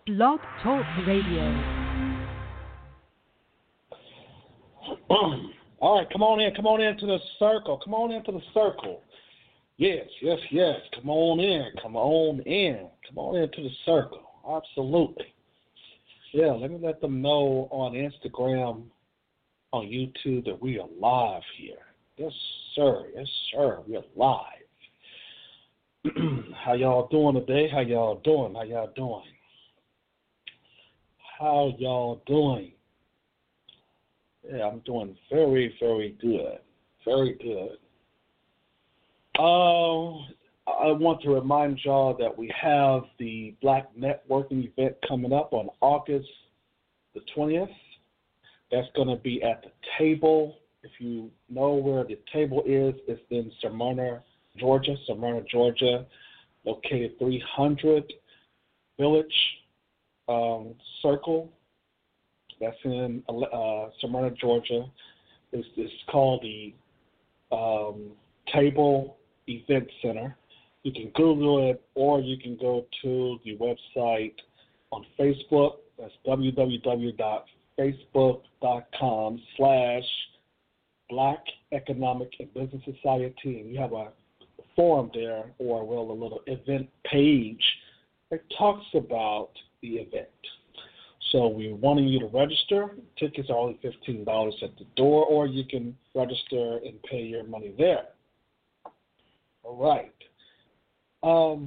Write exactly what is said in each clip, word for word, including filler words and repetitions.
Blog Talk Radio. All right, come on in. Come on into the circle. Come on into the circle. Yes, yes, yes. Come on in. Come on in. Come on into the circle. Absolutely. Yeah, let me let them know on Instagram, on YouTube, that we are live here. Yes, sir. Yes, sir. We are live. How y'all doing today? How y'all doing? How y'all doing? How y'all doing? Yeah, I'm doing very, very good. Very good. Uh, I want to remind y'all that we have the Black Networking event coming up on August the twentieth. That's going to be at the table. If you know where the table is, it's in Smyrna, Georgia, Smyrna, Georgia, located three hundred Village um, Circle. That's in uh, Smyrna, Georgia. It's, it's called the um, Table Event Center. You can Google it, or you can go to the website on Facebook. That's www.facebook.com slash Black Economic and Business Society. And you have a forum there, or well, a little event page that talks about the event. So we're wanting you to register. Tickets are only fifteen dollars at the door, or you can register and pay your money there. All right. Um,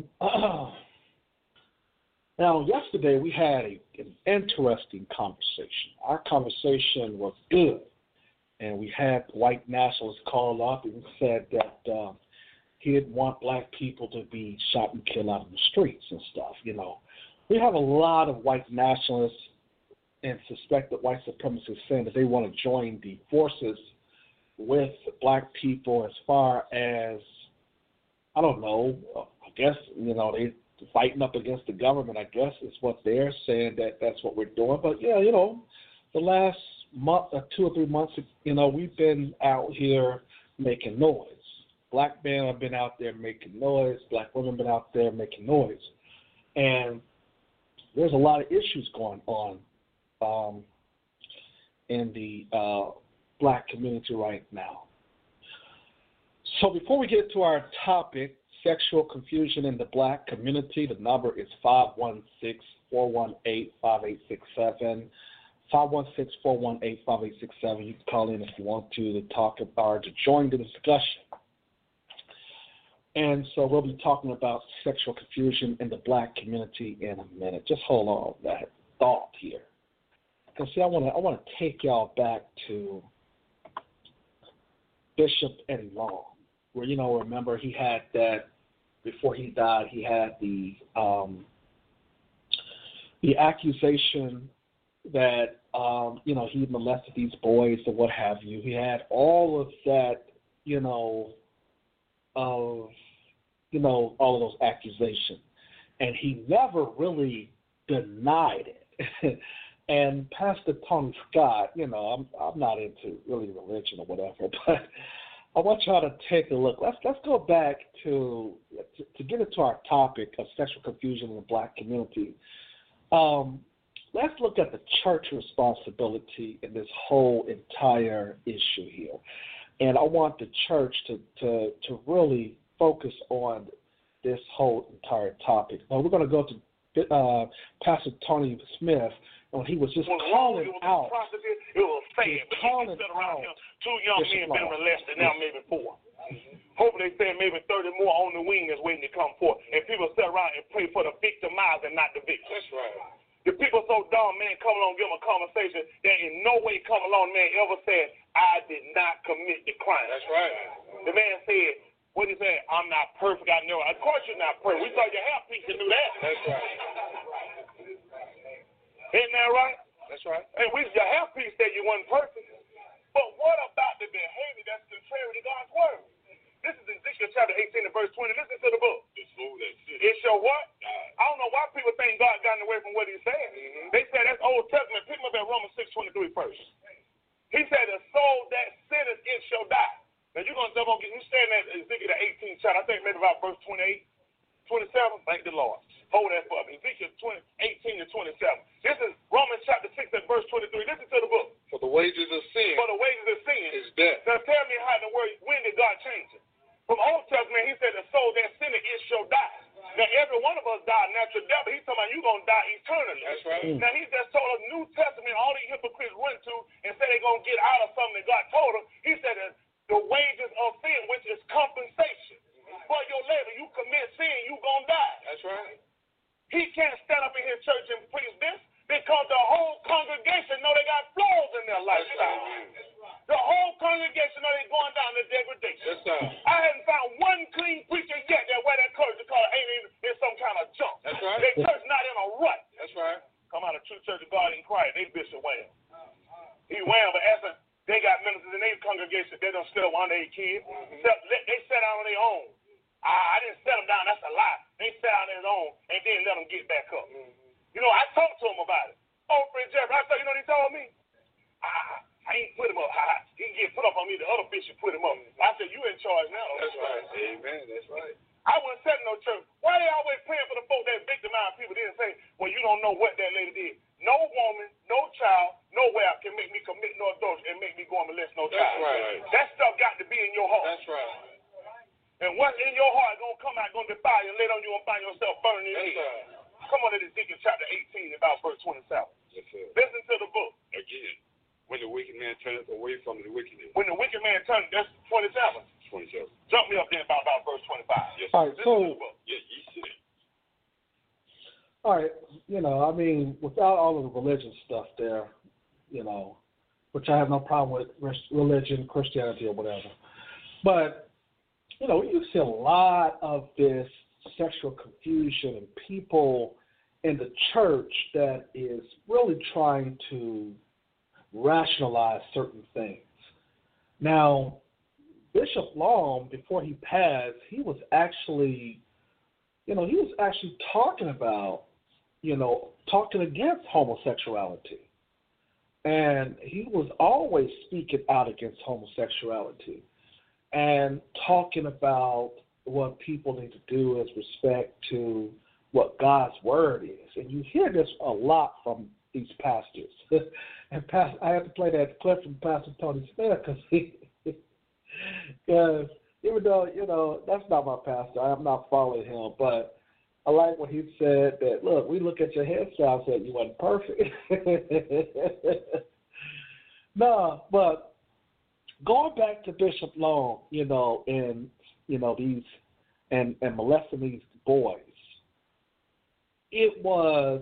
now, yesterday we had a, an interesting conversation. Our conversation was good, and we had white nationalists call up and said that uh, he didn't want black people to be shot and killed out in the streets and stuff. You know, we have a lot of white nationalists and suspected white supremacists saying that they want to join the forces with black people as far as, I don't know, I guess, you know, they fighting up against the government, I guess is what they're saying, that that's what we're doing. But, yeah, you know, the last month, or two or three months, you know, we've been out here making noise. Black men have been out there making noise. Black women have been out there making noise. And there's a lot of issues going on um, in the uh, black community right now. So before we get to our topic, sexual confusion in the black community, the number is five one six, four one eight, five eight six seven. five one six, four one eight, five eight six seven. You can call in if you want to to talk about or to join the discussion. And so we'll be talking about sexual confusion in the black community in a minute. Just hold on that thought here. Because see, I want to I want to take y'all back to Bishop Eddie Long, where, you know, remember he had that, before he died, he had the um, the accusation that, um, you know, he molested these boys or what have you. He had all of that, you know, of, you know, all of those accusations. And he never really denied it. And Pastor Tony Scott, you know, I'm I'm not into really religion or whatever, but I want y'all to take a look. Let's let's go back to to, to get into our topic of sexual confusion in the black community. Um, let's look at the church responsibility in this whole entire issue here. And I want the church to, to, to really focus on this whole entire topic. Now, we're going to go to uh, Pastor Tony Smith, and he was just when calling it was out. It was sad, but calling he said around out him, two young men been molested, now maybe four. Hopefully they say maybe thirty more on the wing is waiting to come forth. And people sit around and pray for the victimized and not the victim. That's right. The people so dumb, man, come along, give them a conversation, that in no way come along, man, ever said, I did not commit the crime. That's right. The man said, what he said, I'm not perfect, I know. Of course you're not perfect. We thought your half piece could do that. That's right. Isn't that right? That's right. And we, your half piece said you wasn't perfect. But what about the behavior that's contrary to God's word? This is Ezekiel chapter eighteen and verse twenty. Listen to the book. It show what? I don't know why people think God got away from what he said. Mm-hmm. They say that's Old Testament. Pick up at Romans six twenty-three first. He said, the soul that sinneth, it shall die. Now you're going to double get, you saying that Ezekiel the eighteenth chapter, I think maybe about verse twenty-eight, twenty-seven. Thank the Lord. Hold that for me. Ezekiel twenty, eighteen to twenty. twenty-seven. This is Romans chapter six and verse twenty-three. Listen to the book. For the wages of sin For the wages of sin is death. Now tell me how in the word, when did God change it? From Old Testament, he said the soul that sinneth, it shall die. Now every one of us died natural death, but he's talking about you going to die eternally. That's right. Mm. Now he just told us New Testament, all these hypocrites went to and said they're going to get out of something that God told them. He said that the wages of sin, which is compensation. For your labor, you commit sin, you going to die. That's right. He can't stand up in his church and preach this because the whole congregation know they got flaws in their lifestyle. The whole congregation know they're going down to degradation. Yes, sir. I haven't found one clean preacher yet that wear that clergy collar ain't even in some kind of junk. That's right. Their church not in a rut. That's right. Come out of True Church of God in Christ, they Bishop Wham. He wham, but after they got ministers in their congregation, they don't sit up on their kids. Mm-hmm. They sit down on their own. I, I didn't set them down, that's a lie. They sat on their own and then let them get back up. Mm-hmm. You know, I talked to him about it. Oh, Fred Jeffrey, I said, you know what he told me? I, I ain't put him up high. He can get put up on me. The other bishop put him up. I said, you in charge now. That's right. Amen. That's right. I wasn't setting no church. Why they always praying for the folk that victimize people? They didn't say, well, you don't know what that lady did. No woman, no child, nowhere can make me commit no adultery and make me go and molest no child. That's right. That stuff got to be in your heart. That's right. And what's in your heart going to come out, going to defile you, and later on you going to find yourself burning in Yes, hell. Come on to Ezekiel chapter eighteen, about verse twenty-seven. Yes, sir. Listen to the book. Again, when the wicked man turneth away from the wickedness. When the wicked man turned, that's twenty-seven. twenty-seven. Jump me up there about, about verse twenty-five. Yes, All right, Listen so, to the book. Yeah, ye said. all right, you know, I mean, without all of the religion stuff there, you know, which I have no problem with religion, Christianity, or whatever, but, you know, you see a lot of this sexual confusion and people in the church that is really trying to rationalize certain things. Now, Bishop Long, before he passed, he was actually, you know, he was actually talking about, you know, talking against homosexuality. And he was always speaking out against homosexuality and talking about what people need to do is respect to what God's word is. And you hear this a lot from these pastors. And pastor, I have to play that clip from Pastor Tony Smith because he, because even though, you know, that's not my pastor, I'm not following him, but I like what he said that, look, we look at your hairstyle and said you wasn't perfect. No, but going back to Bishop Long, you know, and, you know, these, and, and molesting these boys, it was,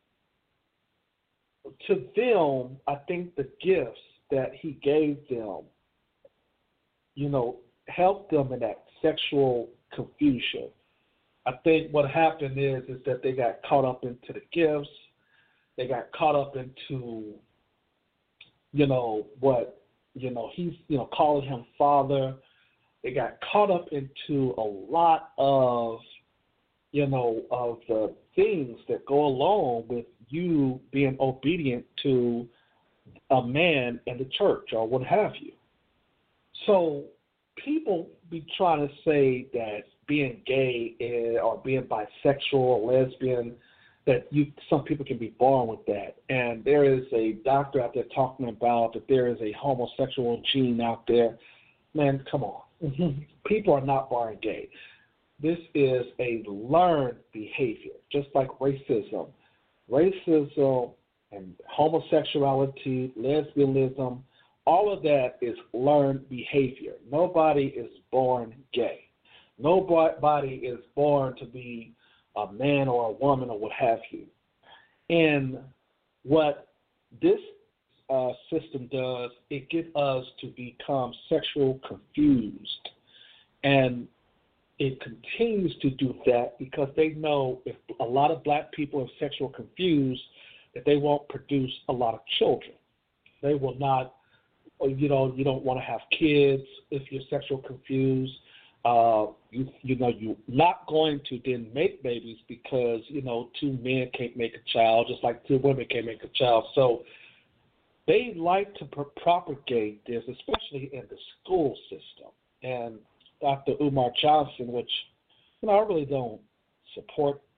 to them, I think the gifts that he gave them, you know, helped them in that sexual confusion. I think what happened is is that they got caught up into the gifts. They got caught up into, you know, what, you know, he's, you know, calling him father. They got caught up into a lot of, you know, of the things that go along with you being obedient to a man in the church or what have you. So people be trying to say that being gay is, or being bisexual or lesbian, that you some people can be born with that. And there is a doctor out there talking about that there is a homosexual gene out there. Man, come on. People are not born gay. This is a learned behavior, just like racism. Racism and homosexuality, lesbianism, all of that is learned behavior. Nobody is born gay. Nobody is born to be a man or a woman or what have you. And what this uh, system does, it gets us to become sexual confused. And it continues to do that because they know if a lot of black people are sexual confused, that they won't produce a lot of children. They will not, you know, you don't want to have kids if you're sexual confused. Uh, you you know, you're not going to then make babies because, you know, two men can't make a child, just like two women can't make a child. So they like to pro- propagate this, especially in the school system. And Doctor Umar Johnson, which, you know, I really don't support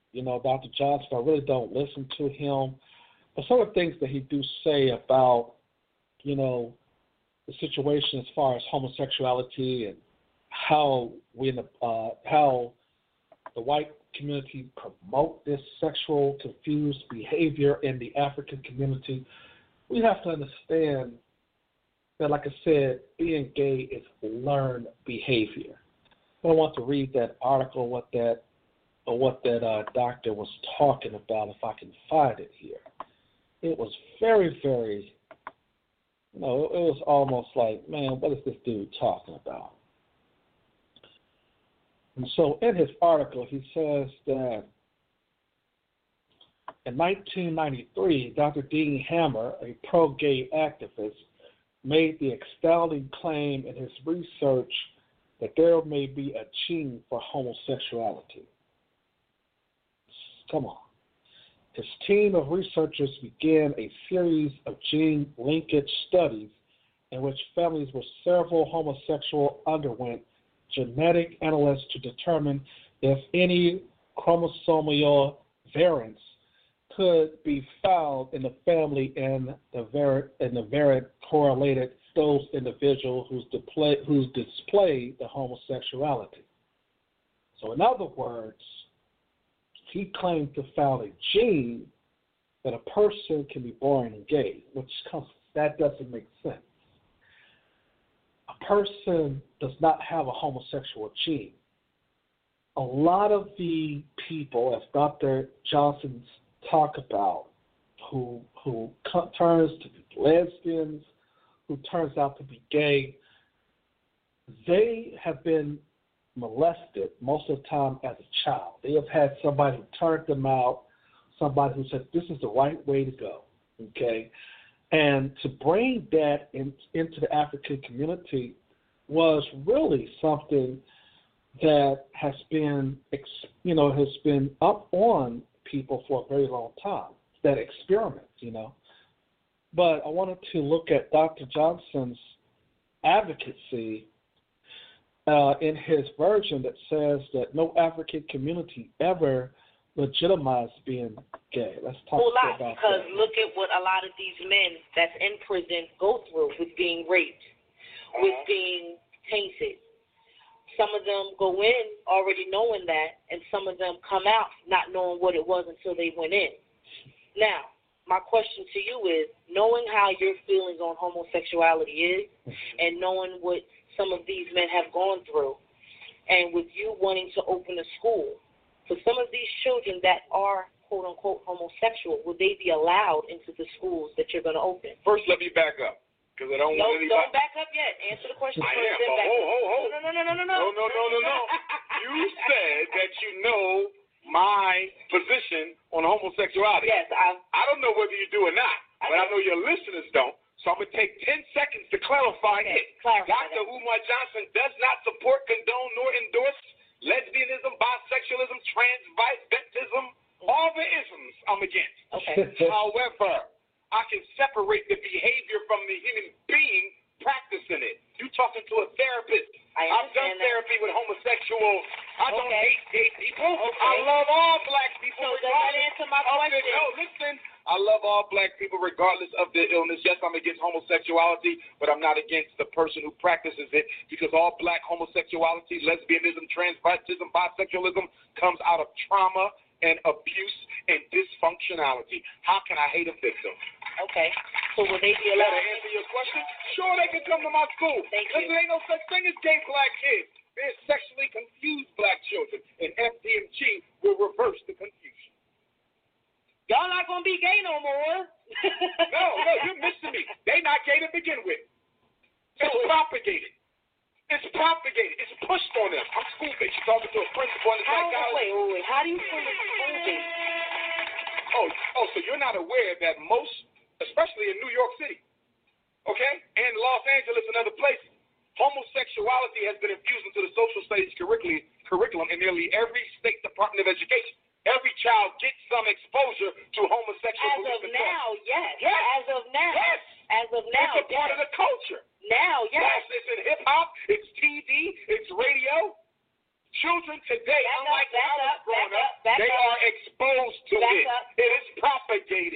you know, Doctor Johnson. I really don't listen to him. But some of the things that he do say about, you know, the situation as far as homosexuality and how we, uh, how the white community promote this sexual confused behavior in the African community, we have to understand that, like I said, being gay is learned behavior. I want to read that article, what that, or what that uh, doctor was talking about, if I can find it here. It was very, very, you know, it was almost like, man, what is this dude talking about? And so in his article, he says that in nineteen ninety-three, Doctor Dean Hammer, a pro-gay activist, made the astounding claim in his research that there may be a gene for homosexuality. Come on. His team of researchers began a series of gene linkage studies in which families with several homosexual underwent genetic analysis to determine if any chromosomal variants could be found in the family and the variant and the variant correlated those individuals whose display whose display the homosexuality. So in other words, he claimed to found a gene that a person can be born gay, which comes, that doesn't make sense. A person does not have a homosexual gene. A lot of the people, as Doctor Johnson's talk about, who who turns to be lesbians, who turns out to be gay, they have been molested most of the time as a child. They have had somebody who turned them out, somebody who said, this is the right way to go, okay? And to bring that in, into the African community was really something that has been, you know, has been up on people for a very long time, that experiment, you know. But I wanted to look at Doctor Johnson's advocacy uh, in his version that says that no African community ever legitimized being gay. Let's talk well, about because that. Because look at what a lot of these men that's in prison go through with being raped, uh-huh. with being tainted. Some of them go in already knowing that, and some of them come out not knowing what it was until they went in. Now, my question to you is, knowing how your feelings on homosexuality is, and knowing what some of these men have gone through, and with you wanting to open a school, for some of these children that are, quote-unquote, homosexual, will they be allowed into the schools that you're going to open? First, let me back up, because I don't no, want anybody... Don't back up yet. Answer the question I first. am, then but back ho, up. ho, ho. No, no, no, no, no, no. No, no, no, no, no. You said that you know my position on homosexuality. Yes, I... I don't know whether you do or not, I but know. I know your listeners don't. So I'm going to take ten seconds to clarify okay, it. Clarify Doctor that. Umar Johnson does not support, condone, nor endorse lesbianism, bisexualism, transvestitism, all the isms I'm against. Okay. However, I can separate the behavior from the human being practicing it. You talking to a therapist. I I've done that. therapy with homosexuals. I don't okay. hate gay people. Okay. I love all black people. So does that answer my question? No, listen. I love all black people regardless of their illness. Yes, I'm against homosexuality, but I'm not against the person who practices it, because all black homosexuality, lesbianism, transvestism, bisexualism comes out of trauma and abuse and dysfunctionality. How can I hate a victim? Okay. So will they be Does allowed that answer your question? Sure, they can come to my school. Thank you. There ain't no such thing as gay black kids. There's sexually confused black children, and F D M G will reverse the confusion. Y'all not going to be gay no more. no, no, you're missing me. They not gay to begin with. It's propagated. It's propagated. It's pushed on them. I'm school-based. You're talking to a principal in the How, psychology. wait, wait, wait. How do you feel it's school-based? Oh, oh, so you're not aware that most, especially in New York City, okay, and Los Angeles and other places, homosexuality has been infused into the social studies curriculum in nearly every state department of education. Every child gets some exposure to homosexual As of belief. now, yes. Yes. As of now. Yes. As of now, It's a part yes. of the culture. Now, yes. Yes, it's in hip-hop, it's T V, it's radio. Children today, Back unlike up, when I was back up, growing back up, up, back they up. are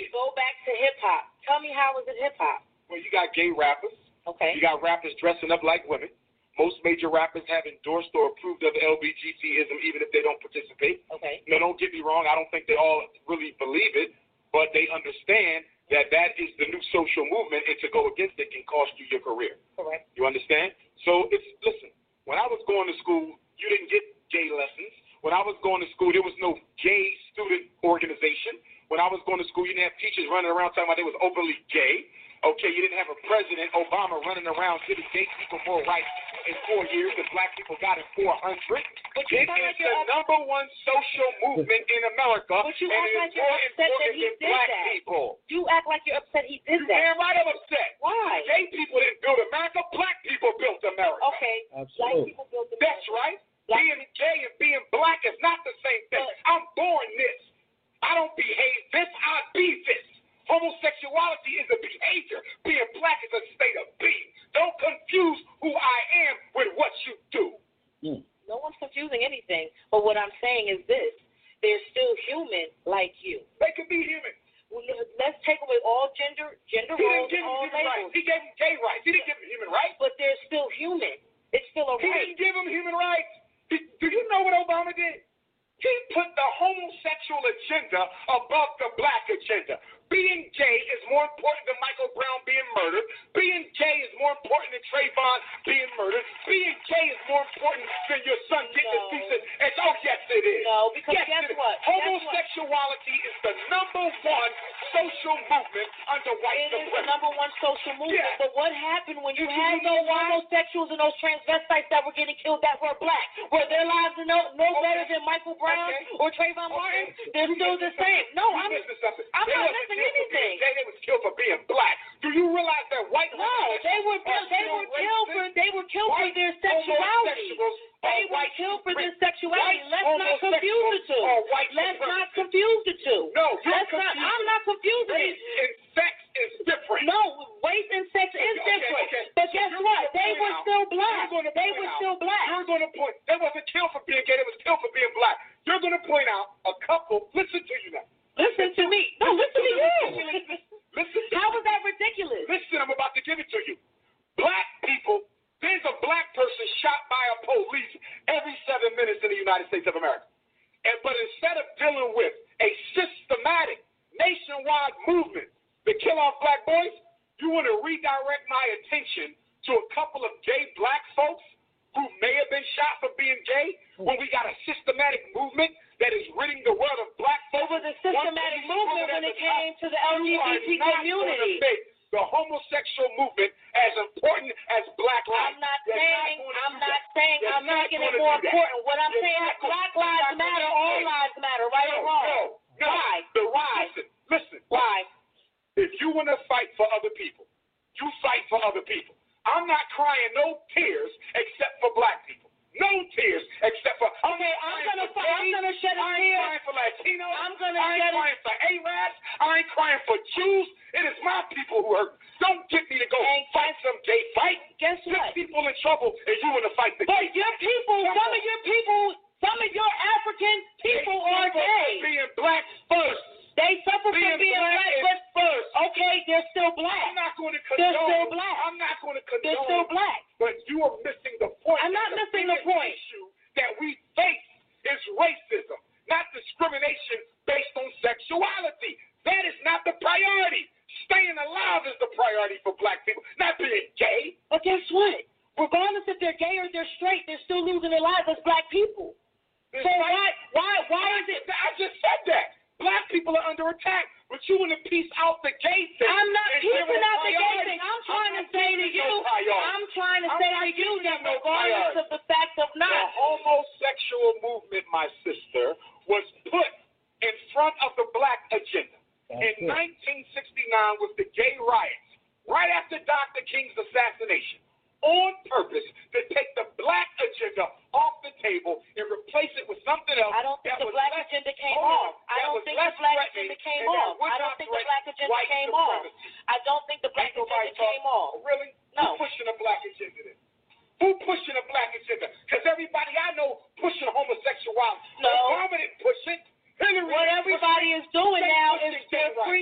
is. Go back to hip hop. Tell me how is it hip hop? Well, you got gay rappers. Okay. You got rappers dressing up like women. Most major rappers have endorsed or approved of L G B T ism, even if they don't participate. Okay. Now, don't get me wrong. I don't think they all really believe it, but they understand that that is the new social movement, and to go against it can cost you your career. Correct. You understand? So it's listen. When I was going to school, you didn't get gay lessons. When I was going to school, there was no gay student organization. When I was going to school, you didn't have teachers running around talking about they was openly gay. Okay, you didn't have a president, Obama, running around giving gay people more rights in four years than black people got in four hundred. But you It sound is like the you're number one social movement in America, But you and act it like is you're more upset that important he than did black that. people. You act like you're upset he did You're damn that. right I'm upset. Why? Gay people didn't build America. Black people built America. Okay. Black Absolutely. people built the That's right. Black- Being gay and being black is not the same thing. But- I'm born this. I don't behave this. I be this. Homosexuality is a behavior. Being black is a state of being. Don't confuse who I am with what you do. Mm. No one's confusing anything. But what I'm saying is this. They're still human like you. They can be human. Well, let's take away all gender gender He didn't roles give and him all human rights. labels. He gave him gay rights. He didn't give him human rights. But they're still human. It's still a He right. didn't give him human rights. Do, do you know what Obama did? He put the homosexual agenda above the black agenda. Being gay is more important than Michael Brown being murdered. Being gay is more important than Trayvon being murdered. Being gay is more important than your son getting No. a decent. And oh yes, it is. No, because yes, guess it is. what? Guess what? Homosexuality is the number one social movement under white It is the supremacy. number one social movement. Yeah. But what happened when you You- had you know those why? homosexuals and those transvestites that were getting killed that were black? Were their lives no, no Okay. better than Michael Brown Okay. or Trayvon Martin? Okay. They're You still the missing same. something. No, You I'm missing something. I'm They not wasn't missing killed for being anything. gay, they was killed for being black. Do you realize that white No, they were are they still were killed for racist? they were killed for White their sexuality. homosexuals They are were white killed for their supremacists. sexuality. White Let's not confuse the two. homosexuals are white Let's not supremacists. confuse the two. No, you're Let's not. confusing. I'm not confusing Race it. and sex is different. No, race and sex is Okay, different. okay. But So guess you're what? gonna They point were out- still black. You're gonna They point were out- still black. You're going to point. They wasn't killed for being gay. They was killed for being black. You're going to point out a couple. Listen to you now. Listen to me. No, listen to you. Listen to How was that ridiculous? Listen, I'm about to give it to you. Black people, there's a black person shot by a police every seven minutes in the United States of America. And but instead of dealing with a systematic nationwide movement to kill off black boys, you want to redirect my attention to a couple of gay black folks who may have been shot for being gay when we got a systematic movement that is ridding the world of black folks. It was a systematic movement when it came to the L G B T community. The homosexual movement as important as black lives. I'm not You're saying, gonna I'm do not that. saying, You're I'm not making gonna it more do that. important. What I'm You're saying not is gonna- black you're lives not matter, gonna- all lives matter, right no, or wrong. No, no. Why? The, Why? Listen, listen. Why? If you want to fight for other people, you fight for other people. I'm not crying no tears except for black people. No tears except for. Okay, I'm gonna for fi- I'm gays. gonna shed a I ain't tear. crying for Latinos. I'm gonna I ain't shed a- crying for Arabs. I ain't crying for Jews. It is my people who hurt. Don't get me to go And fight some gay fight. Guess Get what? people in trouble, and you want to fight the But gay. your people, some of your people, some of your African people They are suffer gay. for being black first. They suffer Being from being black black, is but first. okay, they're still black. I'm not going to They're condone. still black. I'm not going to condone. They're still black. But you are missing the point. I'm not The missing the biggest point. issue that we face is racism, not discrimination based on sexuality. That is not the priority. Staying alive is the priority for black people, not being gay. But guess what? Regardless if they're gay or they're straight, they're still losing their lives as black people. So why, why, why is it? I just said that. Black people are under attack, but you want to piece out the gay thing. I'm not and give piecing it out the gay priority. thing. I'm trying to not say to giving it you, no priority. I'm trying to I'm say not to you giving that it no regardless priority. of the fact of The not, homosexual movement, my sister, was put in front of the black agenda. That's in it. nineteen sixty-nine with the gay riots, right after Doctor King's assassination, on purpose to take the black agenda off the table and replace it with something else. I don't think that the was black less- agenda came hold on, off. I that don't was think less the black threatening agenda came and that off. would I don't not think the threaten black agenda white came off. supremacy. I don't think the black Ain't nobody agenda came talking- off. Really? No. Who pushing a black agenda then? Who pushing a black agenda? Because everybody I know pushing homosexuality. No. Obama didn't push it. Hillary What didn't everybody push is doing They now pushing is gay they're rights. free to be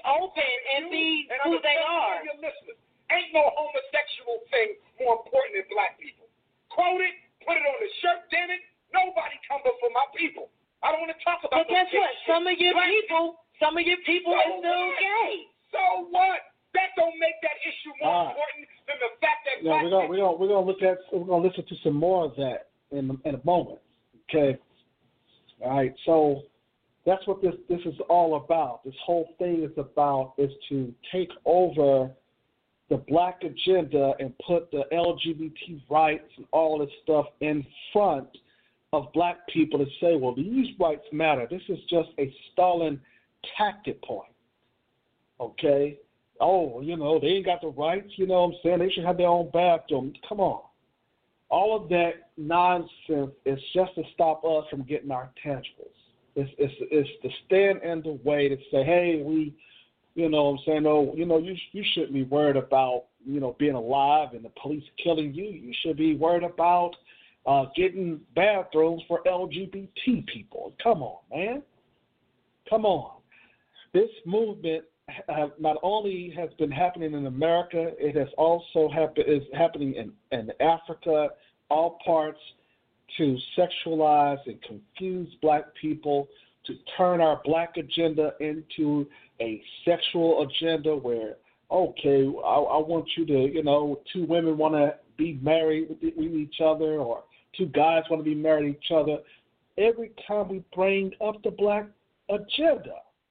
open and be and who they are. Your listeners, ain't no homosexual thing more important than black people. Quote it, put it on the shirt, damn it. Nobody come before my people. I don't want to talk about. But guess what? Some of your black people, some of your people so are still what? gay. So what? That don't make that issue more Ah. important than the fact that Yeah, black we're gonna people. we're gonna we're gonna look at we're gonna listen to some more of that in in a moment. Okay. All right. So that's what this this is all about. This whole thing is about is to take over the black agenda and put the L G B T rights and all this stuff in front of black people to say, well, these rights matter. This is just a Stalin tactic point. Okay? Oh, you know, they ain't got the rights, you know what I'm saying? They should have their own bathroom. Come on. All of that nonsense is just to stop us from getting our tangibles. It's, it's, it's to stand in the way to say, hey, we, you know what I'm saying, oh, you know, you you shouldn't be worried about, you know, being alive and the police killing you. You should be worried about uh, getting bathrooms for L G B T people. Come on, man. Come on. This movement have not only has been happening in America, it has also happened is happening in, in Africa, all parts to sexualize and confuse black people, to turn our black agenda into a sexual agenda where, okay, I, I want you to, you know, two women want to be married with, with each other, or two guys want to be married to each other. Every time we bring up the black agenda,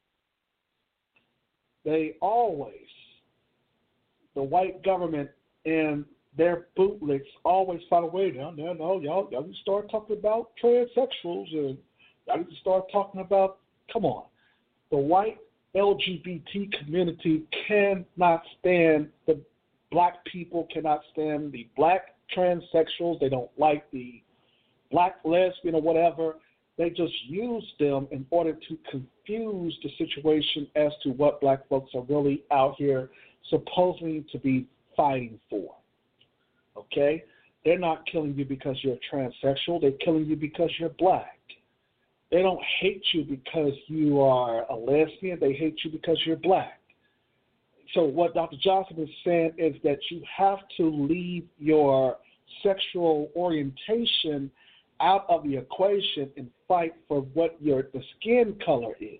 they always, the white government and their bootlicks always find a way down there. No, y'all, y'all need to start talking about transsexuals, and y'all need to start talking about, come on, the white L G B T community cannot stand the black people, cannot stand the black transsexuals. They don't like the black lesbian or whatever. They just use them in order to confuse the situation as to what black folks are really out here supposedly to be fighting for. Okay? They're not killing you because you're transsexual. They're killing you because you're black. They don't hate you because you are a lesbian. They hate you because you're black. So what Doctor Johnson is saying is that you have to leave your sexual orientation out of the equation and fight for what your the skin color is.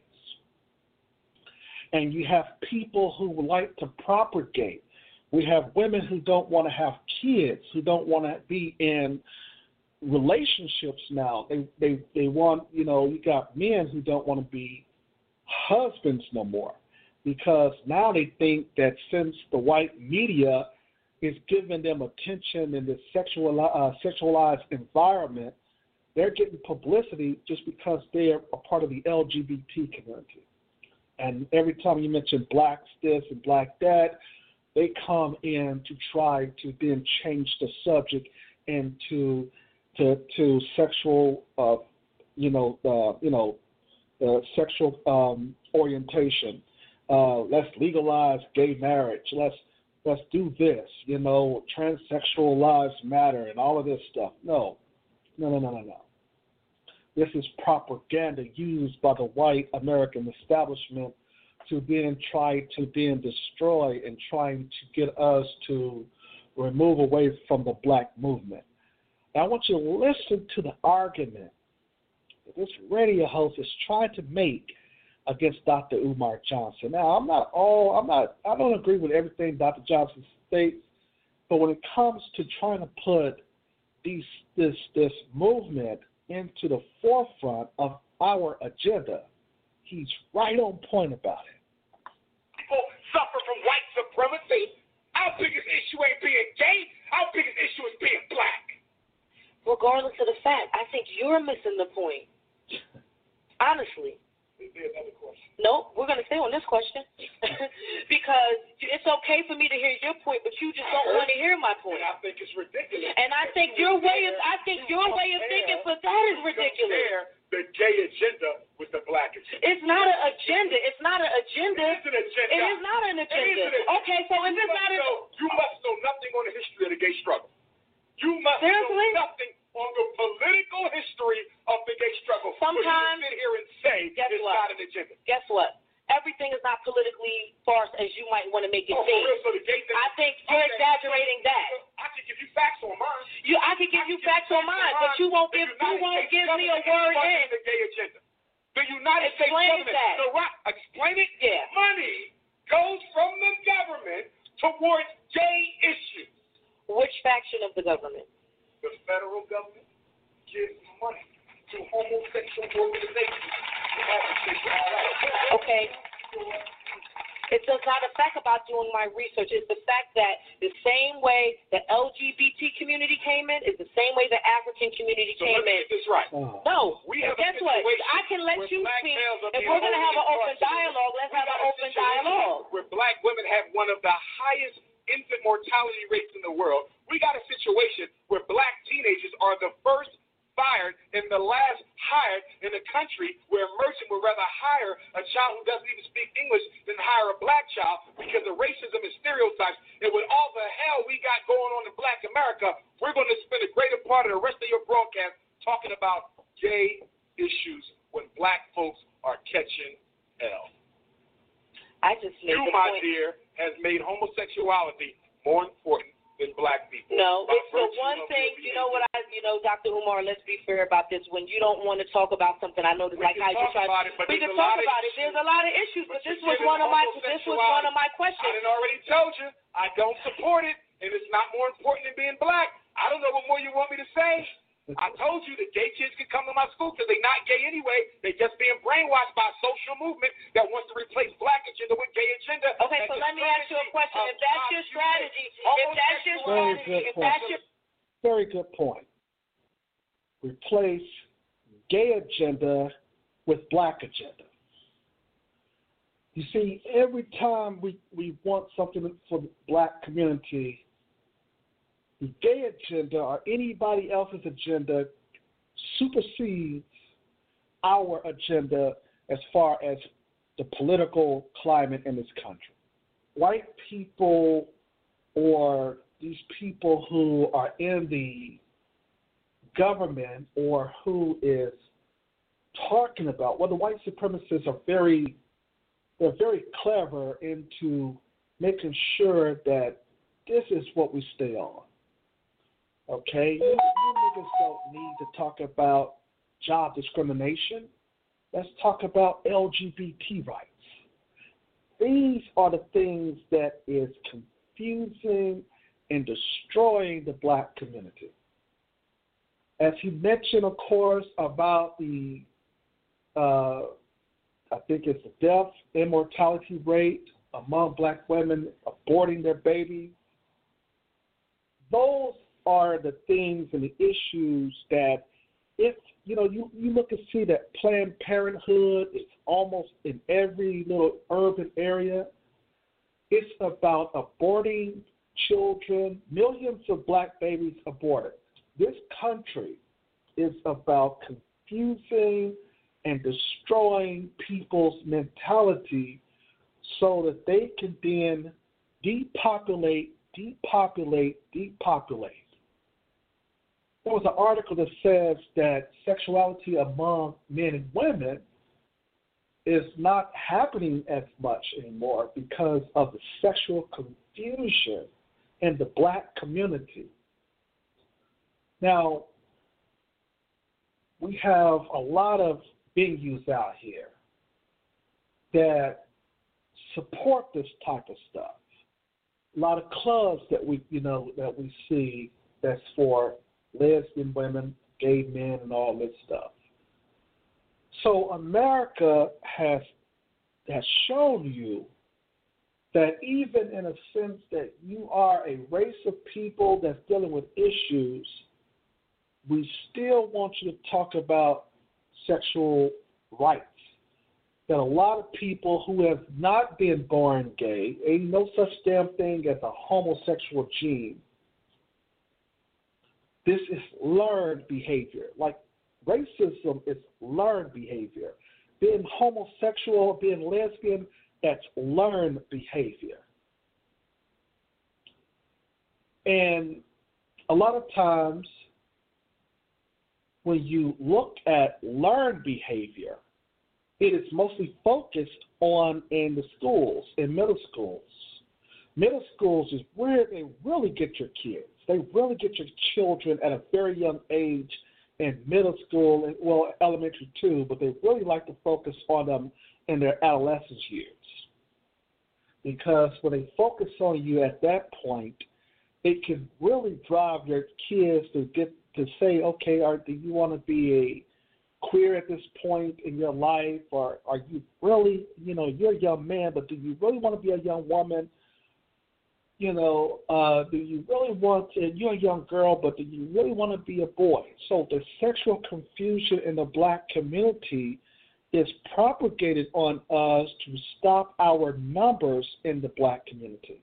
And you have people who like to propagate. We have women who don't want to have kids, who don't want to be in relationships now. They they they want, you know, you got men who don't want to be husbands no more, because now they think that since the white media is giving them attention in this sexual uh, sexualized environment, they're getting publicity just because they're a part of the L G B T community. And every time you mention black this and black that, they come in to try to then change the subject into to to sexual, uh, you know, uh, you know, uh, sexual um, orientation. Uh, let's legalize gay marriage. Let's let's do this. You know, transsexual lives matter and all of this stuff. No, no, no, no, no, no. This is propaganda used by the white American establishment to then try to then destroy and trying to get us to remove away from the black movement. Now, I want you to listen to the argument that this radio host is trying to make against Doctor Umar Johnson. Now, I'm not all, I'm not, I don't agree with everything Doctor Johnson states, but when it comes to trying to put these, this, this movement into the forefront of our agenda, he's right on point about it. People suffer from white supremacy. Our biggest issue ain't being gay. Our biggest issue is being black. Regardless of the fact, I think you're missing the point. Honestly. Is there another question? No, we're going to stay on this question because it's okay for me to hear your point, but you just don't want to hear my point. And I think it's ridiculous. And I think your way of I think your way of thinking for that is ridiculous. Compare the gay agenda with the black agenda. It's not an agenda. It's not an agenda. It is an agenda. It is not an agenda. It is an agenda. Okay, so if it's not an know, you must know nothing on the history of the gay struggle. You must Seriously? know nothing on the political history of the gay struggle. Sometimes, so you can sit here and say guess it's what? not an agenda. Guess what? everything is not politically farce as you might want to make it Oh, for seem. real, so the gay thing- I think you're Okay. exaggerating that. I can give you facts on mine. You, I can give you facts on mine, but you won't give you won't give me a word in. The gay agenda. The United States Explain government. that. The right, explain it. Yeah. Money goes from the government towards gay issues. Which faction of the government? The federal government gives money to homosexual organizations. Okay. It does not affect about doing my research. It's the fact that the same way the L G B T community came in is the same way the African community So came let me in. get this right. Oh. No. We have Guess a what? situation I can let where you black speak. males are If being we're going to have an open over-incarcerated. dialogue, let's We have got an a open situation dialogue. Where black women have one of the highest infant mortality rates in the world. We got a situation where black teenagers are the first fired and the last hired in a country where a merchant would rather hire a child who doesn't even speak English than hire a black child because of racism and stereotypes. And with all the hell we got going on in black America, we're going to spend a greater part of the rest of your broadcast talking about gay issues when black folks are catching hell. I just made You, the my point. dear, has made homosexuality more important than black people. No, by it's the virtue one of thing, your you know what I, you know, Doctor Umar, let's be fair about this. When you don't want to talk about something, I know it's We like can how you talk try about it, but we there's can a talk lot of about it. issues. There's a lot of issues, but, But this you're was giving one of my this was one of my I questions. done already told you I don't support it, and it's not more important than being black. I don't know what more you want me to say. I told you that gay kids can come to my school because they're not gay anyway. They're just being brainwashed by a social movement that wants to replace black agenda with gay agenda. Okay, And so the let me ask you a strategy question. of If that's your top strategy, unit, if that's your Very strategy, good if point. that's your Very good point. Replace gay agenda with black agenda. You see, every time we, we want something for the black community, the gay agenda or anybody else's agenda supersedes our agenda as far as the political climate in this country. White people or these people who are in the government or who is talking about, well, the white supremacists are very, they're very clever into making sure that this is what we stay on. Okay? You, you niggas don't need to talk about job discrimination. Let's talk about L G B T rights. These are the things that is confusing and destroying the black community. As he mentioned, of course, about the, uh, I think it's the death immortality rate among black women aborting their babies. Those are the things and the issues that if, you know, you, you look and see that Planned Parenthood is almost in every little urban area. It's about aborting children, millions of black babies aborted. This country is about confusing and destroying people's mentality so that they can then depopulate, depopulate, depopulate. There was an article that says that sexuality among men and women is not happening as much anymore because of the sexual confusion in the black community. Now, we have a lot of venues out here that support this type of stuff. A lot of clubs that we, you know, that we see that's for lesbian women, gay men, and all this stuff. So America has has shown you that even in a sense that you are a race of people that's dealing with issues, we still want you to talk about sexual rights. That a lot of people who have not been born gay, ain't no such damn thing as a homosexual gene. This is learned behavior. Like racism is learned behavior. Being homosexual, being lesbian, that's learned behavior. And a lot of times when you look at learned behavior, it it is mostly focused on in the schools, in middle schools. Middle schools is where they really get your kids. They really get your children at a very young age in middle school, and well, elementary too, but they really like to focus on them in their adolescence years. Because when they focus on you at that point, it can really drive your kids to get to say, okay, are, do you want to be a queer at this point in your life, or are you really, you know, you're a young man, but do you really want to be a young woman? You know, uh, do you really want to, you're a young girl, but do you really want to be a boy? So the sexual confusion in the black community is propagated on us to stop our numbers in the black community.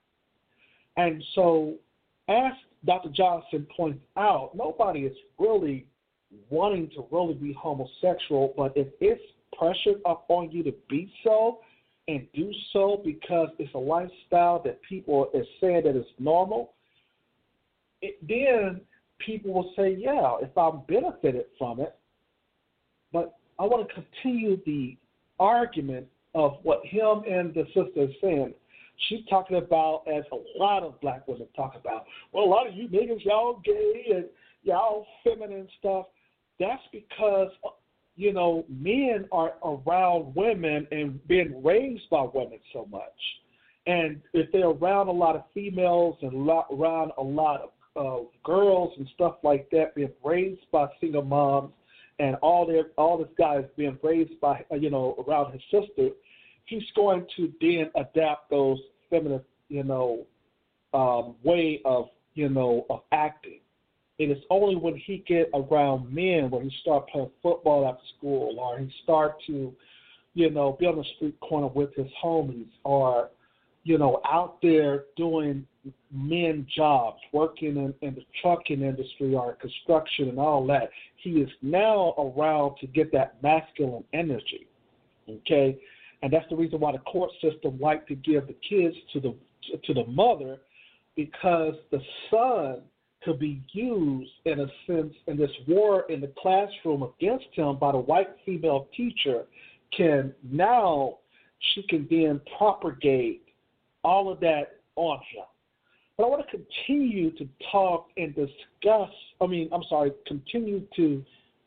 And so, as Doctor Johnson points out, nobody is really wanting to really be homosexual, but if it's pressured upon you to be so, and do so because it's a lifestyle that people are saying that it's normal, it, then people will say, yeah, if I'm benefited from it. But I want to continue the argument of what him and the sister is saying. She's talking about, as a lot of black women talk about, well, a lot of you niggas, y'all gay and y'all feminine stuff. That's because, you know, men are around women and being raised by women so much. And if they're around a lot of females and around a lot of uh, girls and stuff like that, being raised by single moms, and all their all this guy is being raised by, you know, around his sister, he's going to then adapt those feminine, you know, um, way of, you know, of acting. And it's only when he get around men, when he start playing football after school, or he start to, you know, be on the street corner with his homies, or, you know, out there doing men jobs, working in, in the trucking industry or construction and all that. He is now around to get that masculine energy, okay? And that's the reason why the court system like to give the kids to the to the mother, because the son could be used in a sense in this war in the classroom against him by the white female teacher. Can now she can then propagate all of that on him. But I want to continue to talk and discuss, I mean, I'm sorry, continue to,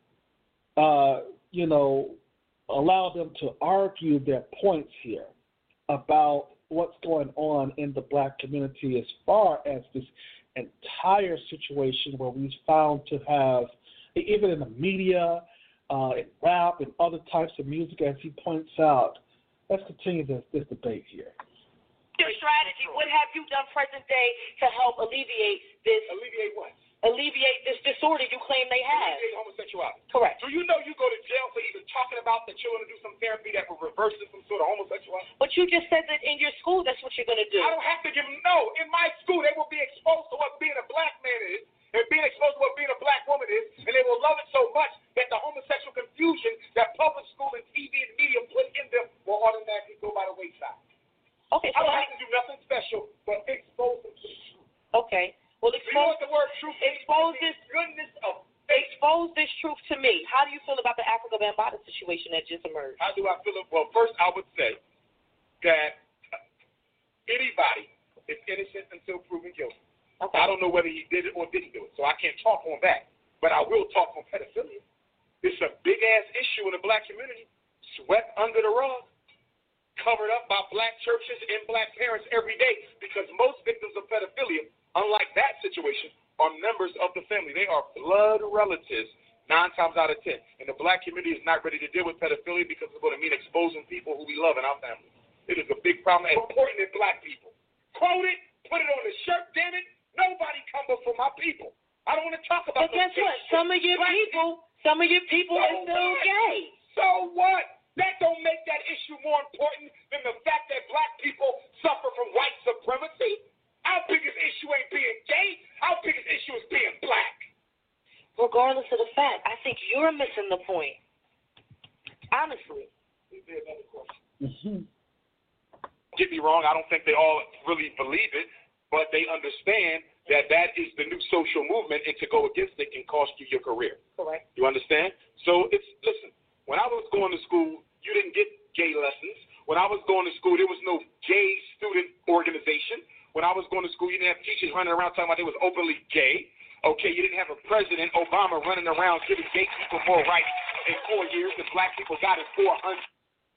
uh, you know, allow them to argue their points here about what's going on in the black community as far as this entire situation where we've found to have, even in the media, uh, in rap and other types of music, as he points out. Let's continue this, this debate here. Your strategy, what have you done present day to help alleviate this? Alleviate what? Alleviate this disorder you claim they have. Alleviate homosexuality. Correct. Do you know you go to jail for even talking about that you want to do some therapy that will reverse some sort of homosexuality? But you just said that in your school that's what you're going to do. I don't have to give them, no. In my school, they will be exposed to what being a black man is and being exposed to what being a black woman is, and they will love it so much that the homosexual confusion that public school and T V and media put in them will automatically go by the wayside. Okay, I so don't I, have to do nothing special but expose them to the truth. okay. Well, You know expose, what the word truth is? expose It's this, the goodness of expose this truth to me. How do you feel about the Africa Bambaataa situation that just emerged? How do I feel? Well, first I would say that anybody is innocent until proven guilty. Okay. I don't know whether he did it or didn't do it, so I can't talk on that. But I will talk on pedophilia. It's a big-ass issue in the black community, swept under the rug, covered up by black churches and black parents every day, because most victims of pedophilia, unlike that situation, are members of the family. They are blood relatives nine times out of ten. And the black community is not ready to deal with pedophilia because it's going to mean exposing people who we love in our family. It is a big problem and important in black people. Quote it, put it on the shirt, damn it. Nobody come before my people. I don't want to talk about But guess what? Some of your black people, some of your people so are still what? gay. So what? That don't make that issue more important than the fact that black people suffer from white supremacy. Our biggest issue ain't being gay. Our biggest issue is being black. Regardless of the fact, I think you're missing the point. Honestly. Is there another question? Mm-hmm. Get me wrong, I don't think they all really believe it, but they understand that that is the new social movement, and to go against it can cost you your career. Correct. You understand? So it's, listen, when I was going to school, you didn't get gay lessons. When I was going to school, there was no gay student organization. When I was going to school, you didn't have teachers running around talking about they was openly gay. Okay, you didn't have a president, Obama, running around giving gay people more rights in four years than black people got in four hundred.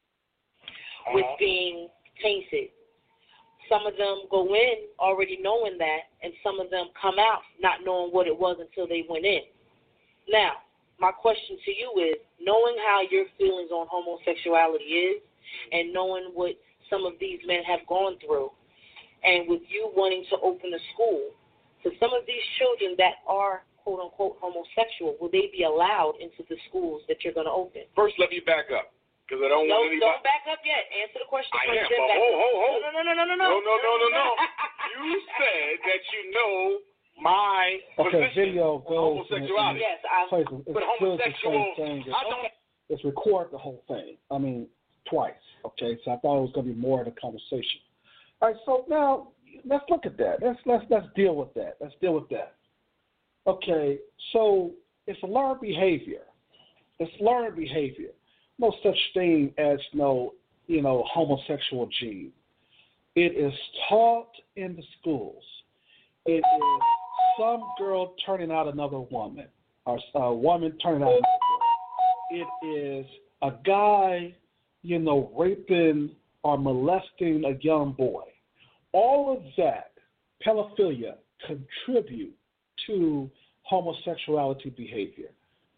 With being tainted. Some of them go in already knowing that, and some of them come out not knowing what it was until they went in. Now, my question to you is, knowing how your feelings on homosexuality is, and knowing what some of these men have gone through, and with you wanting to open a school, for some of these children that are, quote-unquote, homosexual, will they be allowed into the schools that you're going to open? First, let me back up. Because I don't no, want anybody. Don't back up yet. Answer the question. I first, am, but hold, hold, hold. No, no, no, no, no, no, no, no, no, no, no. You said that you know my okay, position video on goes homosexuality. Yes, I. Plays, it's But still the homosexual, same thing. I don't. It's record the whole thing. I mean, twice. Okay, so I thought it was going to be more of the conversation. All right, so now let's look at that. Let's let's let's deal with that. Let's deal with that. Okay, so it's a learned behavior. It's learned behavior. No such thing as no, you know, homosexual gene. It is taught in the schools. It is some girl turning out another woman, or a woman turning out another girl. It is a guy, you know, raping or molesting a young boy. All of that, pedophilia, contribute to homosexuality behavior.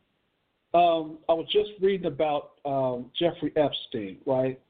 Um, I was just reading about um, Jeffrey Epstein, right?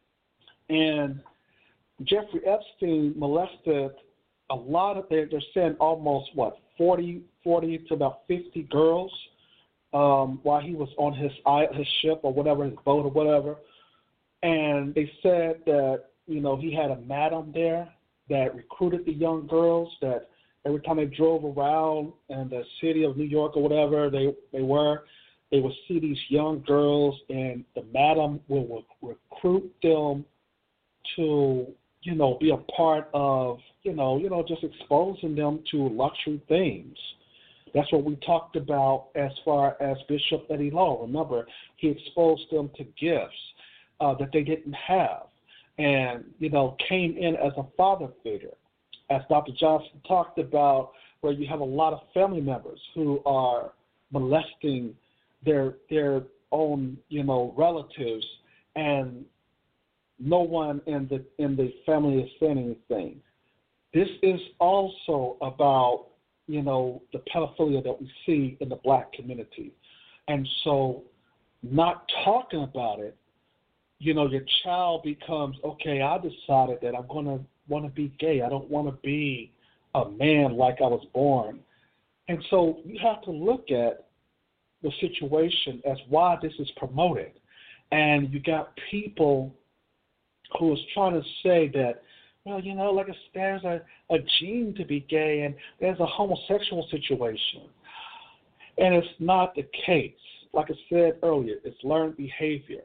And Jeffrey Epstein molested a lot of, they're, they're saying almost, what, forty, forty to about fifty girls um, while he was on his his ship or whatever, his boat or whatever. And they said that, you know, he had a madam there that recruited the young girls, that every time they drove around in the city of New York or whatever they, they were, they would see these young girls, and the madam will recruit them to, you know, be a part of, you know, you know, just exposing them to luxury things. That's what we talked about as far as Bishop Eddie Long. Remember, he exposed them to gifts uh, that they didn't have, and, you know, came in as a father figure. As Doctor Johnson talked about, where you have a lot of family members who are molesting their their own, you know, relatives, and no one in the in the family is saying anything. This is also about, you know, the pedophilia that we see in the black community. And so not talking about it, you know, your child becomes, okay, I decided that I'm going to want to be gay. I don't want to be a man like I was born. And so you have to look at the situation as why this is promoted. And you got people who is trying to say that, well, you know, like there's a, a gene to be gay and there's a homosexual situation. And it's not the case. Like I said earlier, it's learned behavior.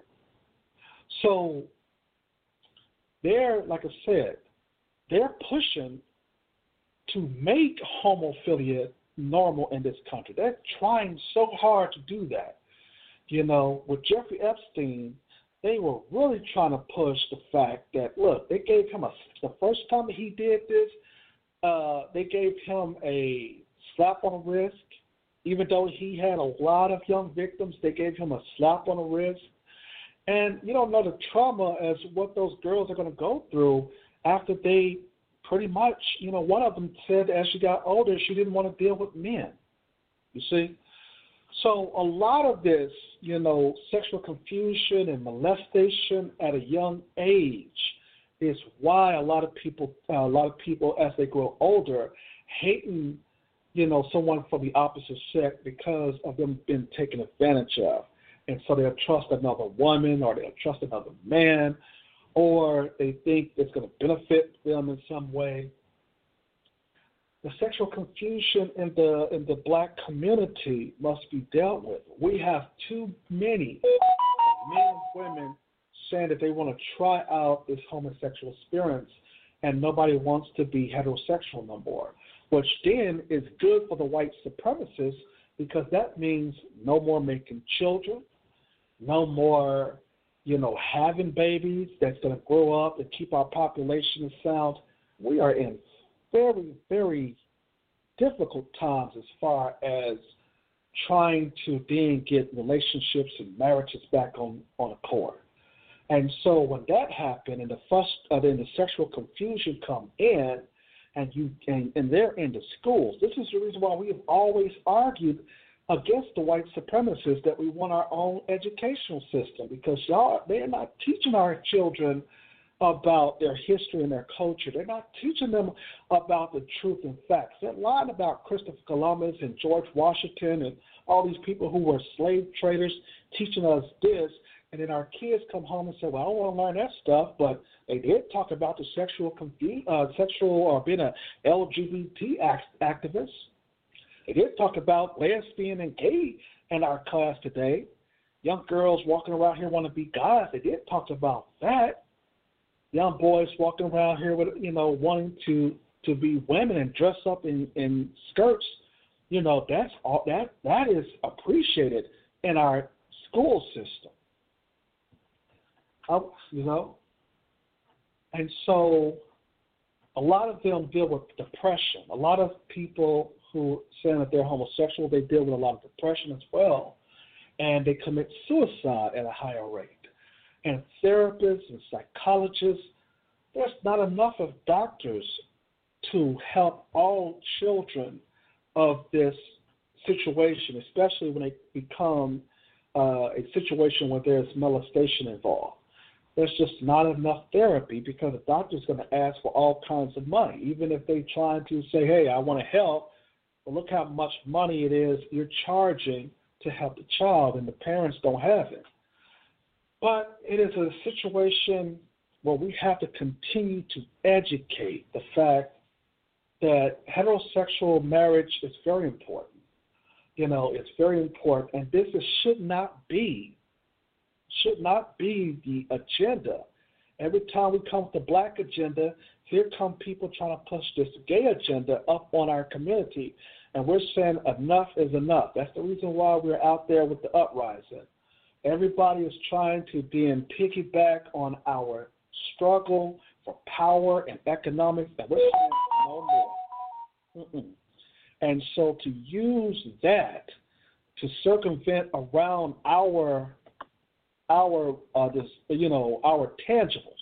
So they're, like I said, they're pushing to make homophilia normal in this country. They're trying so hard to do that. You know, with Jeffrey Epstein, they were really trying to push the fact that, look, they gave him a, the first time he did this, uh, they gave him a slap on the wrist. Even though he had a lot of young victims, they gave him a slap on the wrist. And you don't know the trauma as what those girls are going to go through after they pretty much, you know, one of them said as she got older, she didn't want to deal with men. You see? So a lot of this, you know, sexual confusion and molestation at a young age is why a lot of people, uh, a lot of people as they grow older, hating, you know, someone from the opposite sex because of them being taken advantage of. And so they'll trust another woman or they'll trust another man, or they think it's going to benefit them in some way. The sexual confusion in the in the black community must be dealt with. We have too many men and women saying that they want to try out this homosexual experience, and nobody wants to be heterosexual no more, which then is good for the white supremacists because that means no more making children, no more you know, having babies that's going to grow up and keep our population sound, we are in very, very difficult times as far as trying to then get relationships and marriages back on, on accord. And so when that happened and the first, uh, then the sexual confusion come in, and you and, and they're in the schools, this is the reason why we have always argued against the white supremacists that we want our own educational system, because y'all, they're not teaching our children about their history and their culture. They're not teaching them about the truth and facts. They're lying about Christopher Columbus and George Washington and all these people who were slave traders teaching us this, and then our kids come home and say, well, I don't want to learn that stuff, but they did talk about the sexual, confu- uh, sexual or being an L G B T act- activist. They did talk about lesbian and gay in our class today. Young girls walking around here want to be guys. They did talk about that. Young boys walking around here with, you know, wanting to, to be women and dress up in, in skirts. You know, that's all that that is appreciated in our school system. Uh, you know, and so a lot of them deal with depression. A lot of people who say that they're homosexual, they deal with a lot of depression as well, and they commit suicide at a higher rate. And therapists and psychologists, there's not enough of doctors to help all children of this situation, especially when it become uh, a situation where there's molestation involved. There's just not enough therapy because the doctor's going to ask for all kinds of money, even if they try to say, hey, I want to help, but look how much money it is you're charging to help the child, and the parents don't have it. But it is a situation where we have to continue to educate the fact that heterosexual marriage is very important. You know, it's very important, and this is, should not be, should not be the agenda. Every time we come with the black agenda, here come people trying to push this gay agenda up on our community, and we're saying enough is enough. That's the reason why we're out there with the uprising. Everybody is trying to then piggyback on our struggle for power and economics, and we're saying no more. Mm-mm. And so to use that to circumvent around our our uh, this, you know, our tangibles,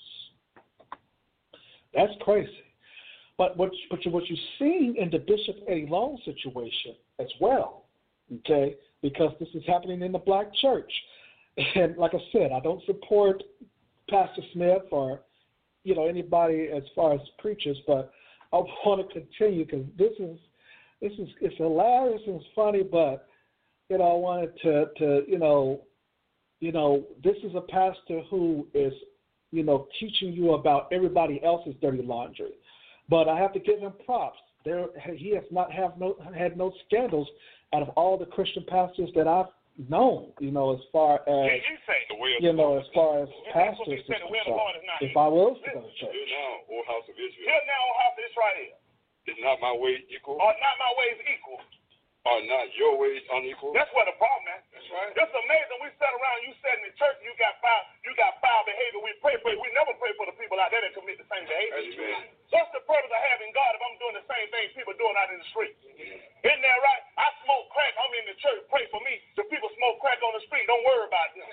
that's crazy. But what but what you're seeing in the Bishop Eddie Long situation as well, okay, because this is happening in the black church. And like I said, I don't support Pastor Smith or, you know, anybody as far as preachers, but I want to continue because this is this is it's hilarious and it's funny, but you know, I wanted to to you know, you know, this is a pastor who is, you know, teaching you about everybody else's dirty laundry, but I have to give him props. There, he has not have no had no scandals out of all the Christian pastors that I've known, you know, as far as, Yeah, you say the way of you the know, Lord as far as is- pastors you is say the way of the Lord is not concerned. If equal. I was to go to church. Hear now, O house of Israel. Hear now, O house of Israel. Is not my way equal? Are not my ways equal? Are not your ways unequal? That's what the problem is. That's right. It's amazing. We sat around, you sat in the church, you got foul, you got foul behavior. We pray for you. We never pray for the people out there that commit the same behavior. Amen. What's the purpose of having God if I'm doing the same thing people doing out in the street? Isn't that right? I smoke crack. I'm in the church. Pray for me. The people smoke crack on the street. Don't worry about them.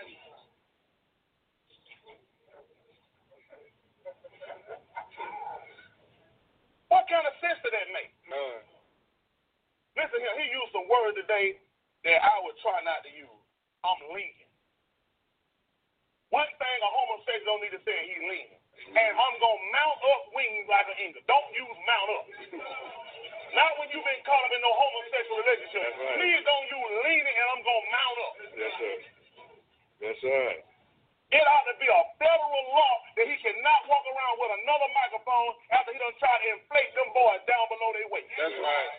What kind of sense did that make? None. Listen here, he used some words today that I would try not to use. I'm leaning. One thing a homosexual don't need to say, he's leaning. And I'm going to mount up wings like an eagle. Don't use mount up. Not when you've been caught up in no homosexual relationship. That's right. Please don't use leaning and I'm going to mount up. Yes, sir. That's right. It ought to be a federal law that he cannot walk around with another microphone after he done tried to inflate them boys down below their waist. That's right.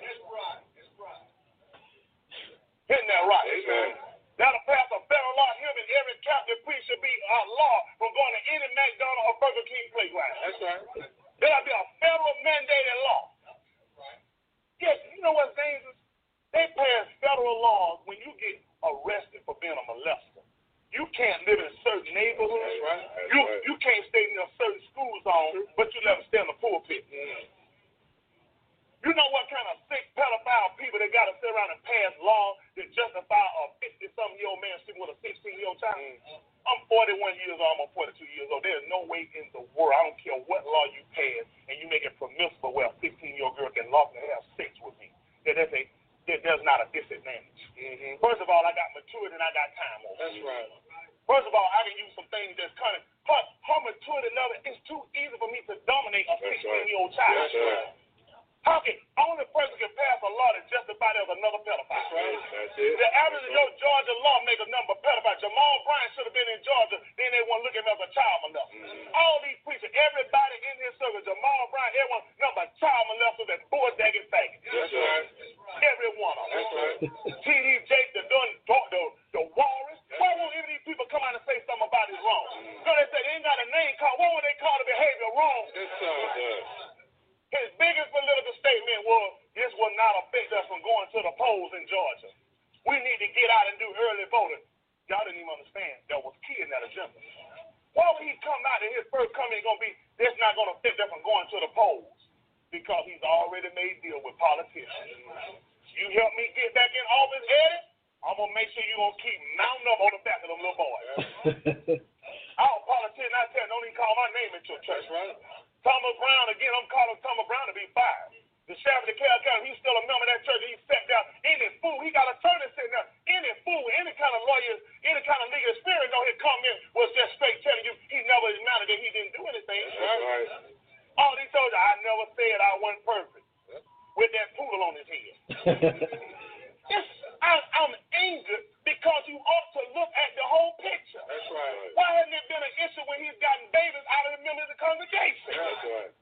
Isn't that right? Amen. That'll pass a federal law. Him and every Catholic priest should be a law from going to any McDonald's or Burger King playground. That's right. That'll be a federal mandated law. Yes, you know what's dangerous? They pass federal laws when you get arrested for being a molester. You can't live in certain neighborhoods. pulpit. Mm. You know what kind of sick pedophile people they got to sit around and pass laws that justify a fifty-something-year-old man sleeping with a sixteen-year-old child? Mm. I'm forty-one years old. I'm forty-two years old. There's no way in the world, I don't care what law you pass, and you make it permissible where a fifteen-year-old girl can lawfully have sex with me. That that's a, that there's not a disadvantage. Mm-hmm. First of all, I got maturity and I got time over. That's right. First of all, I can use some things that's kind of, her, her maturity level, it's too easy for me to dominate a sixteen-year-old child. That's right. How can only person can pass a law that justifies there's another pedophile? Right. That's it. The average of your Georgia law make a number of pedophiles. Jamal Bryant should have been in Georgia, then they won't look at him as a child molester. Mm-hmm. All these preachers, everybody in his service, Jamal Bryant, everyone, number child molesters and bulldagging faggots. That's right. Every one of them. That's right. T D Jake, the Dunn, the, the Walrus. Why won't any of these people come out and say something about it wrong? Mm-hmm. So they say they ain't got a name called. Why would they call the behavior wrong? That's so good. His biggest political statement was, this will not affect us from going to the polls in Georgia. We need to get out and do early voting. Y'all didn't even understand that was key in that agenda. Why would he come out and his first coming is going to be, this not going to affect us from going to the polls? Because he's already made deal with politicians. You help me get back in office, Eddie, I'm going to make sure you're going to keep mounting up on the back of them little boys. Our politician, I tell you, don't even call my name at your church, right? Thomas Brown, again, I'm calling Thomas Brown to be fired. The sheriff of DeKalb County, he's still a member of that church, and he sat down. Any fool, he got an attorney sitting there. Any fool, any kind of lawyer, any kind of legal experience, know he'd come in, was just straight telling you he never acknowledged that he didn't do anything. Right? Right. All these soldiers, I never said I wasn't perfect. With that poodle on his head. It's, I, I'm angered because you ought to look at the whole picture. That's right. Why hasn't it been an issue when he's gotten babies out of the members of the congregation? That's right.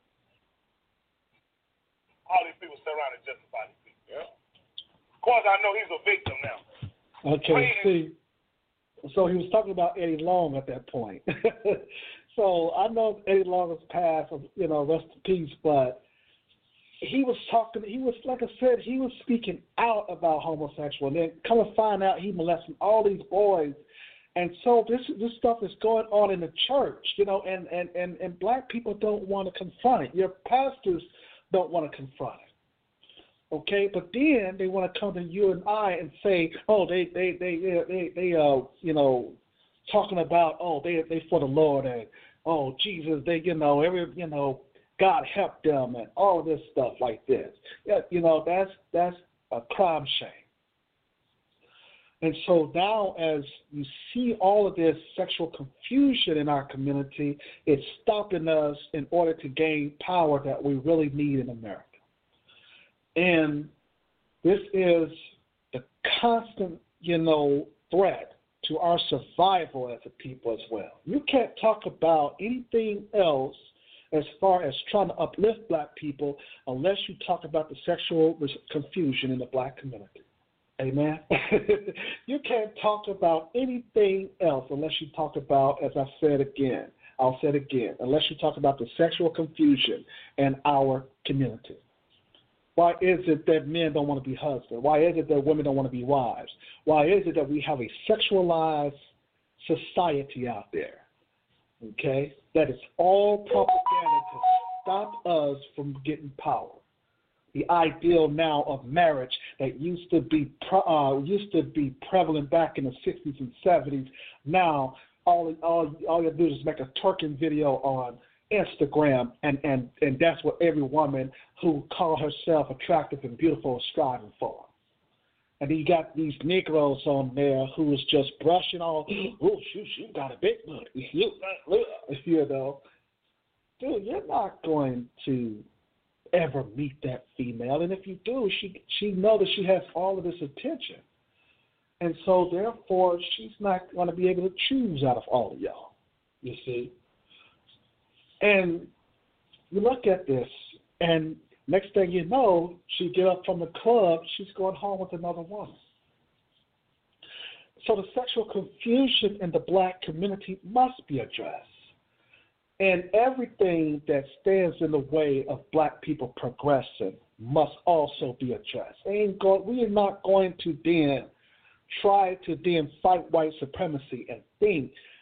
All these people sit around and justify these people. Yeah. Of course, I know he's a victim now. Okay, see, so he was talking about Eddie Long at that point. So I know Eddie Long has passed, you know, rest in peace, but he was talking, he was, like I said, he was speaking out about homosexual, and then come and find out he molested all these boys. And so this this stuff is going on in the church, you know, and, and, and, and black people don't want to confront it. Your pastors don't want to confront it. Okay, but then they want to come to you and I and say, oh, they they they they they, they uh you know talking about oh they they for the Lord and oh Jesus they you know every you know God help them and all of this stuff like this. Yeah, you know that's that's a crime shame. And so now, as you see all of this sexual confusion in our community, it's stopping us in order to gain power that we really need in America. And this is the constant, you know, threat to our survival as a people as well. You can't talk about anything else as far as trying to uplift black people unless you talk about the sexual confusion in the black community. Amen. You can't talk about anything else unless you talk about, as I said again, I'll say it again, unless you talk about the sexual confusion in our community. Why is it that men don't want to be husbands? Why is it that women don't want to be wives? Why is it that we have a sexualized society out there? Okay? That is all propaganda to stop us from getting power. The ideal now of marriage that used to be uh, used to be prevalent back in the sixties and seventies. Now all all all you do is make a twerking video on Instagram, and, and, and that's what every woman who calls herself attractive and beautiful is striving for. And then you got these Negroes on there who is just brushing all, oh shoot, she got a big butt, you know, dude, you're not going to ever meet that female, and if you do, she she knows that she has all of this attention, and so therefore she's not going to be able to choose out of all of y'all. You see, and you look at this, and next thing you know, she get up from the club, she's going home with another woman. So the sexual confusion in the black community must be addressed. And everything that stands in the way of black people progressing must also be addressed. Ain't go, we are not going to then try to then fight white supremacy and think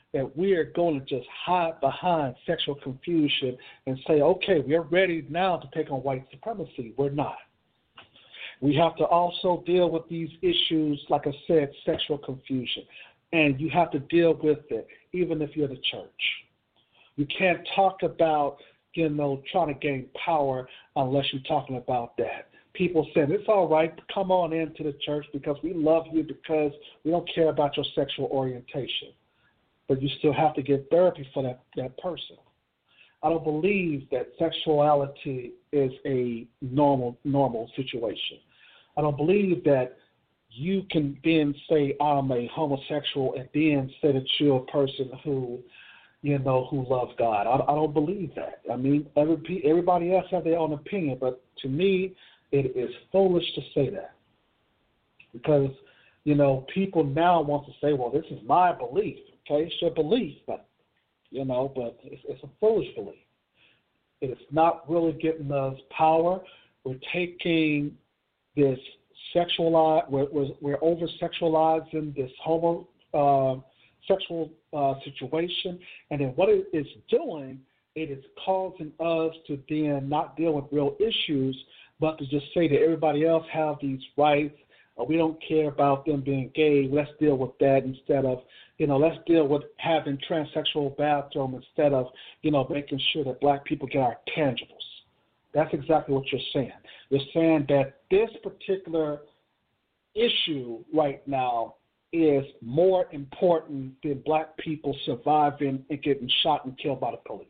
that we are going to just hide behind sexual confusion and say, okay, we're ready now to take on white supremacy. We're not. We have to also deal with these issues, like I said, sexual confusion. And you have to deal with it, even if you're the church. You can't talk about, you know, trying to gain power unless you're talking about that. People saying, it's all right, come on into the church because we love you because we don't care about your sexual orientation. But you still have to get therapy for that, that person. I don't believe that sexuality is a normal normal situation. I don't believe that you can then say I'm a homosexual and then say that you're a person who, you know, who loves God. I, I don't believe that. I mean, every, everybody else has their own opinion, but to me, it is foolish to say that because, you know, people now want to say, well, this is my belief. Okay, it's your belief, but, you know, but it's, it's a foolish belief. It is not really getting us power. We're taking this sexualized, we're, we're, we're over-sexualizing this homo uh, sexual uh, situation, and then what it is doing, it is causing us to then not deal with real issues, but to just say that everybody else have these rights. Uh, we don't care about them being gay. Let's deal with that instead of, you know, let's deal with having transsexual bathroom instead of, you know, making sure that black people get our tangibles. That's exactly what you're saying. You're saying that this particular issue right now is more important than black people surviving and getting shot and killed by the police.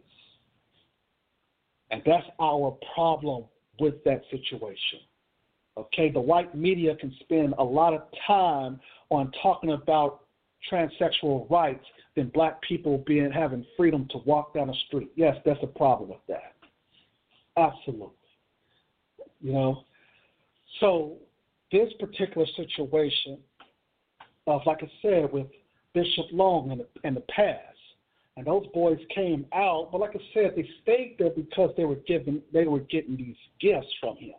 And that's our problem with that situation. Okay, the white media can spend a lot of time on talking about transsexual rights than black people being having freedom to walk down the street. Yes, that's a problem with that. Absolutely. You know, so this particular situation of, like I said, with Bishop Long in the, in the past, and those boys came out, but like I said, they stayed there because they were given, they were getting these gifts from him.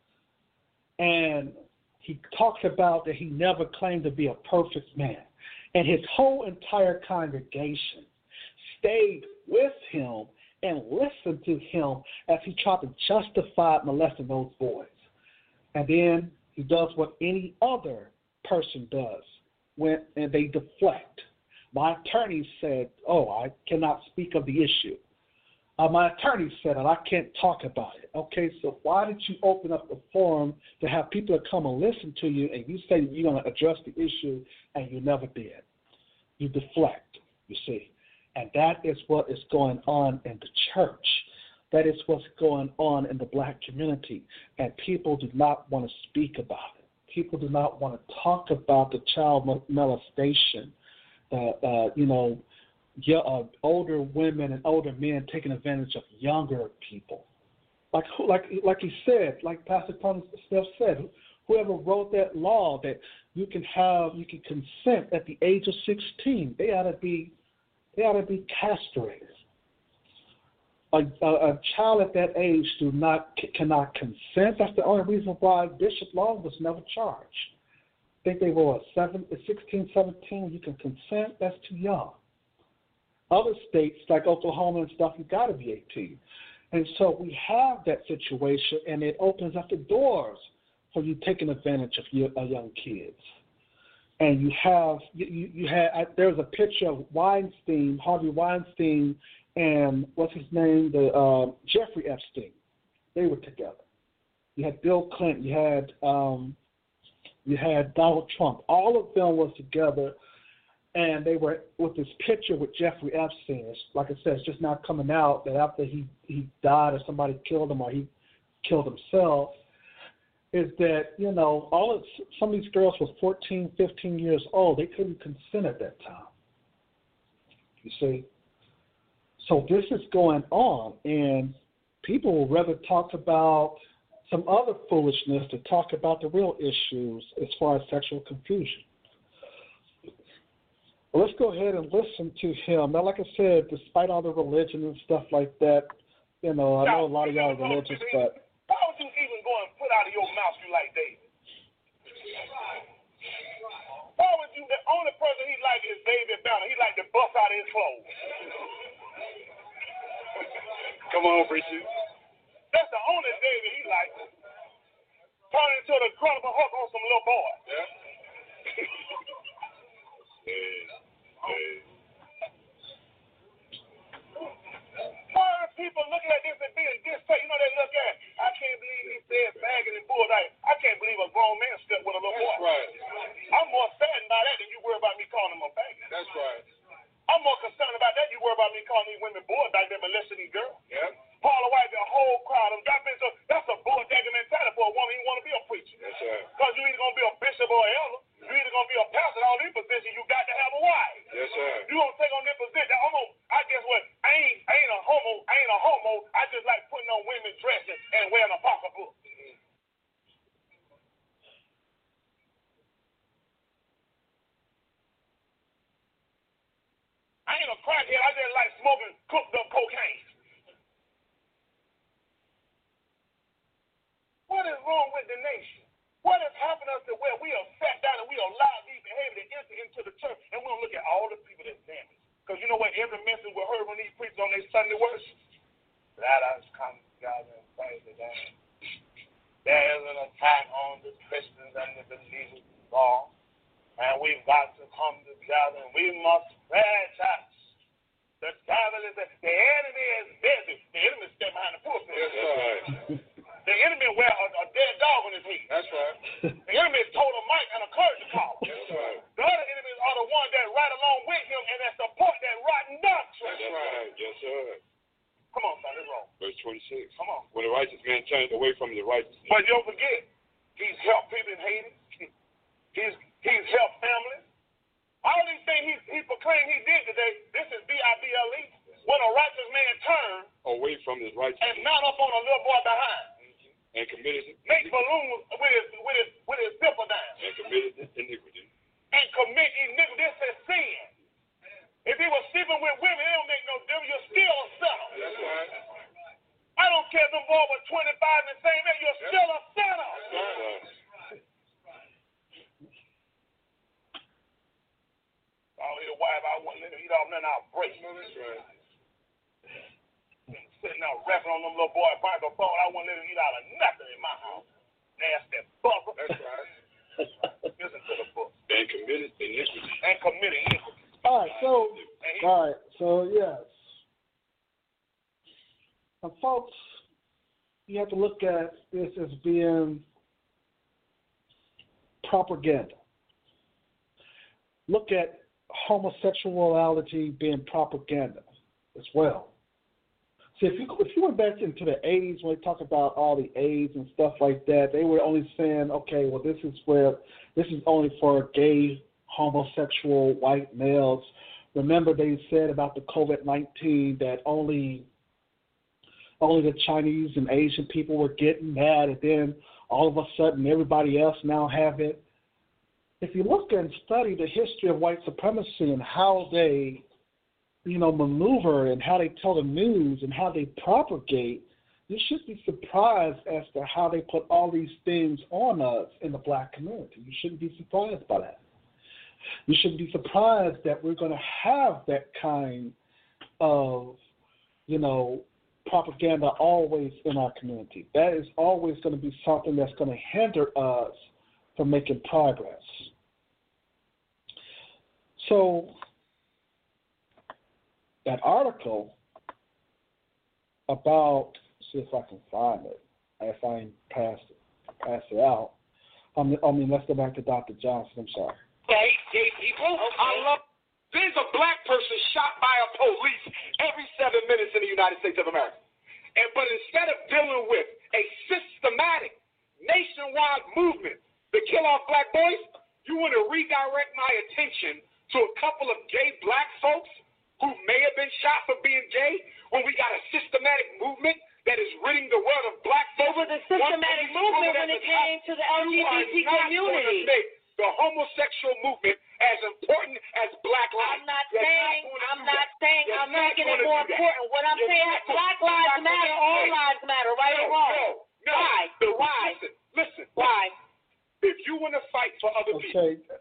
And he talks about that he never claimed to be a perfect man. And his whole entire congregation stayed with him and listened to him as he tried to justify molesting those boys. And then he does what any other person does, when and they deflect. My attorney said, oh, I cannot speak of the issue. Uh, my attorney said it, I can't talk about it. Okay, so why did you open up the forum to have people that come and listen to you and you say you're going to address the issue and you never did? You deflect, you see. And that is what is going on in the church. That is what's going on in the black community. And people do not want to speak about it. People do not want to talk about the child molestation, uh, uh, you know, yeah, uh, older women and older men taking advantage of younger people. Like like like he said, like Pastor Tony Smith said, whoever wrote that law that you can have, you can consent at the age of sixteen, they ought to be, they ought to be castrated. A, a, a child at that age do not cannot consent. That's the only reason why Bishop Long was never charged. I think they were seven, sixteen, seventeen. You can consent. That's too young. Other states like Oklahoma and stuff, you got to be eighteen. And so we have that situation, and it opens up the doors for you taking advantage of your uh, young kids. And you have, you, you had, uh, there was a picture of Weinstein, Harvey Weinstein, and what's his name, the uh, Jeffrey Epstein. They were together. You had Bill Clinton, you had um, you had Donald Trump. All of them was together. And they were with this picture with Jeffrey Epstein. It's, like I said, it's just not coming out that after he, he died or somebody killed him or he killed himself, is that, you know, all of, some of these girls were fourteen, fifteen years old. They couldn't consent at that time. You see? So this is going on, and people would rather talk about some other foolishness to talk about the real issues as far as sexual confusion. Well, let's go ahead and listen to him. Now, like I said, despite all the religion and stuff like that, you know, I know a lot of y'all are religious, but... Why would you even go and put out of your mouth you like David? Why would you only person he liked is David Banner. He liked to bust out his clothes. Come on, preacher. That's the only David he liked. Turn into the Incredible Hulk on some little boy. Yeah. yeah. Yeah. Why are people looking at this and being distasteful? You know, they look at, I can't believe he said bagging and bull. Like, I can't believe a grown man slept with a little That's boy. right. I'm more saddened by that than you worry about me calling him a faggot. That's right. I'm more concerned about that. You worry about me calling these women boys back there molesting these girls. Yeah. Paula White, the whole crowd, them drop into, that's a bull-dagging mentality for a woman. You want to be a preacher. That's right. Because you either going to be a bishop or an elder. You either going to be a pastor. All these positions, you got to have a wife. Yes, sir. You going to take on this position. I'm gonna, I guess what? I ain't, I ain't a homo. I ain't a homo. I just like putting on women dressing and wearing a pocketbook. I ain't a crackhead. I just like smoking cooked up cocaine. What is wrong with the nation? What has happened to us to where we have sat down and we allow these behaviors to enter into the church and we don't look at all the people that's damaged? Because you know what? Every message we heard when these preachers on their Sunday worship, let us come together and pray today. There is an attack on the Christians and the believers of God, and we've got to come together and we must pray, church. The devil is the, the enemy is busy. The enemy is standing behind the pulpit. That's right. The enemy wear a, a dead dog on his head. That's right. The enemy is told a mic and a curtain call. That's right. The other enemies are the ones that ride along with him and that support that rotten doctrine. That's right. Yes, sir. Come on, son, it's wrong. Verse twenty-six. Come on. When the righteous man turns away from the righteous. But don't forget, he's helped people in Haiti. He's he's helped families. All these things he, he proclaimed he did today, this is B I B L E. When a righteous man turns away from his righteous and mount up on a little boy behind. And committed Make balloons with his with his with his zipper down. And committed iniquity. And commit iniquity. This is sin. If he was sleeping with women, it don't make no difference. You're still a sinner. That's right. I don't care if them boys were twenty-five and the same age, you're Yep. still a sinner. That's right. All his wife, I wouldn't let him eat off nothing, I'll break. That's right. Sitting out rapping on them little boy microphone, I wouldn't let him eat out of nothing in my house. Nasty bugger. That's right. Listen to the book. And committed iniquity. And committing iniquity. All right, so all right, so yes, now, folks, you have to look at this as being propaganda. Look at homosexuality being propaganda as well. See, if you if you went back into the eighties when they talk about all the AIDS and stuff like that, they were only saying, okay, well, this is where this is only for gay, homosexual, white males. Remember, they said about the COVID nineteen that only only the Chinese and Asian people were getting that, and then all of a sudden everybody else now have it. If you look and study the history of white supremacy and how they, you know, maneuver and how they tell the news and how they propagate, you should be surprised as to how they put all these things on us in the black community. You shouldn't be surprised by that. You shouldn't be surprised that we're going to have that kind of, you know, propaganda always in our community. That is always going to be something that's going to hinder us from making progress. So that article about, see if I can find it, if I can pass it, pass it out. I mean, I mean, let's go back to Doctor Johnson. I'm sorry. Gay, gay people. Okay. I love. There's a black person shot by a police every seven minutes in the United States of America. And but instead of dealing with a systematic nationwide movement to kill off black boys, you want to redirect my attention to a couple of gay black folks who may have been shot for being gay when we got a systematic movement that is ridding the world of black folks. It was a systematic movement when it came to the L G B T community. The homosexual movement as important as black lives. I'm not You're saying, not I'm not saying, You're I'm making it more important. What I'm You're saying is black lives matter, all lives matter, right no, or wrong. No, no. Why? The, Why? Listen, listen. Why? If you want to fight for other Okay. people,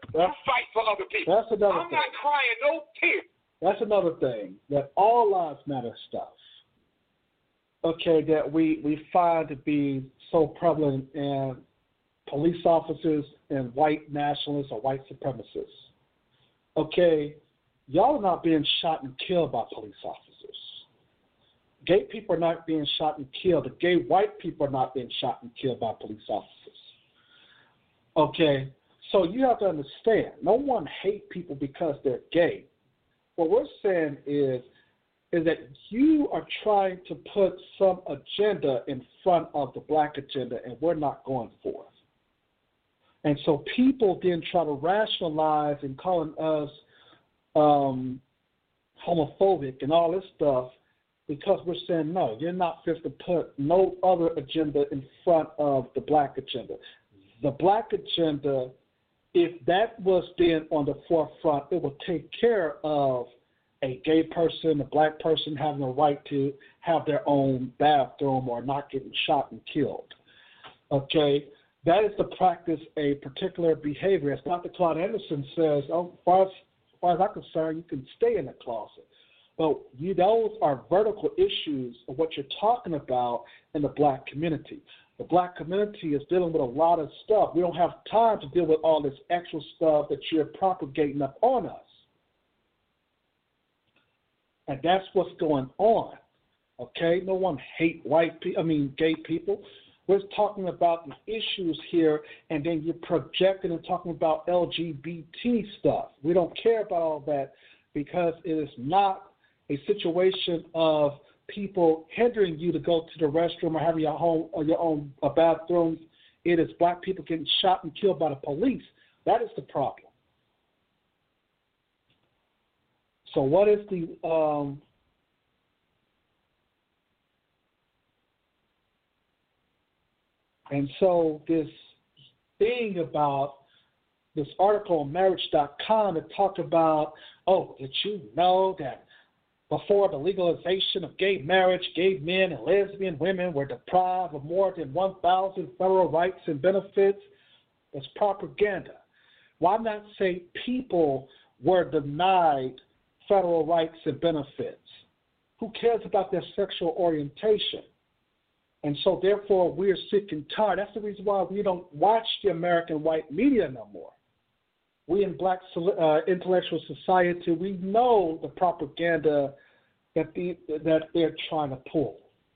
to fight for other people. That's another I'm thing. not crying no tears. That's another thing, that all lives matter stuff, okay, that we, we find to be so prevalent in police officers and white nationalists or white supremacists. Okay, y'all are not being shot and killed by police officers. Gay people are not being shot and killed. The gay white people are not being shot and killed by police officers. Okay, so you have to understand, no one hates people because they're gay. What we're saying is, is that you are trying to put some agenda in front of the black agenda, and we're not going for it. And so people then try to rationalize and calling us um, homophobic and all this stuff because we're saying, no, you're not fit to put no other agenda in front of the black agenda. The black agenda, if that was then on the forefront, it would take care of a gay person, a black person having the right to have their own bathroom or not getting shot and killed. Okay? That is to practice a particular behavior. As Doctor Claude Anderson says, oh, as, far as, as far as I'm concerned, you can stay in the closet. But you, those are vertical issues of what you're talking about in the black community. The black community is dealing with a lot of stuff. We don't have time to deal with all this extra stuff that you're propagating up on us. And that's what's going on. Okay? No one hate white people, I mean gay people. We're talking about the issues here, and then you're projecting and talking about L G B T stuff. We don't care about all that because it is not a situation of people hindering you to go to the restroom or having your home or your own uh, bathroom. It is black people getting shot and killed by the police. That is the problem. So what is the um, and so this thing about this article on marriage dot com that talked about, oh, did you know that before the legalization of gay marriage, gay men and lesbian women were deprived of more than one thousand federal rights and benefits? It's propaganda. Why not say people were denied federal rights and benefits? Who cares about their sexual orientation? And so, therefore, we're sick and tired. That's the reason why we don't watch the American white media no more. We in black uh, intellectual society, we know the propaganda that, the, that they're trying to pull.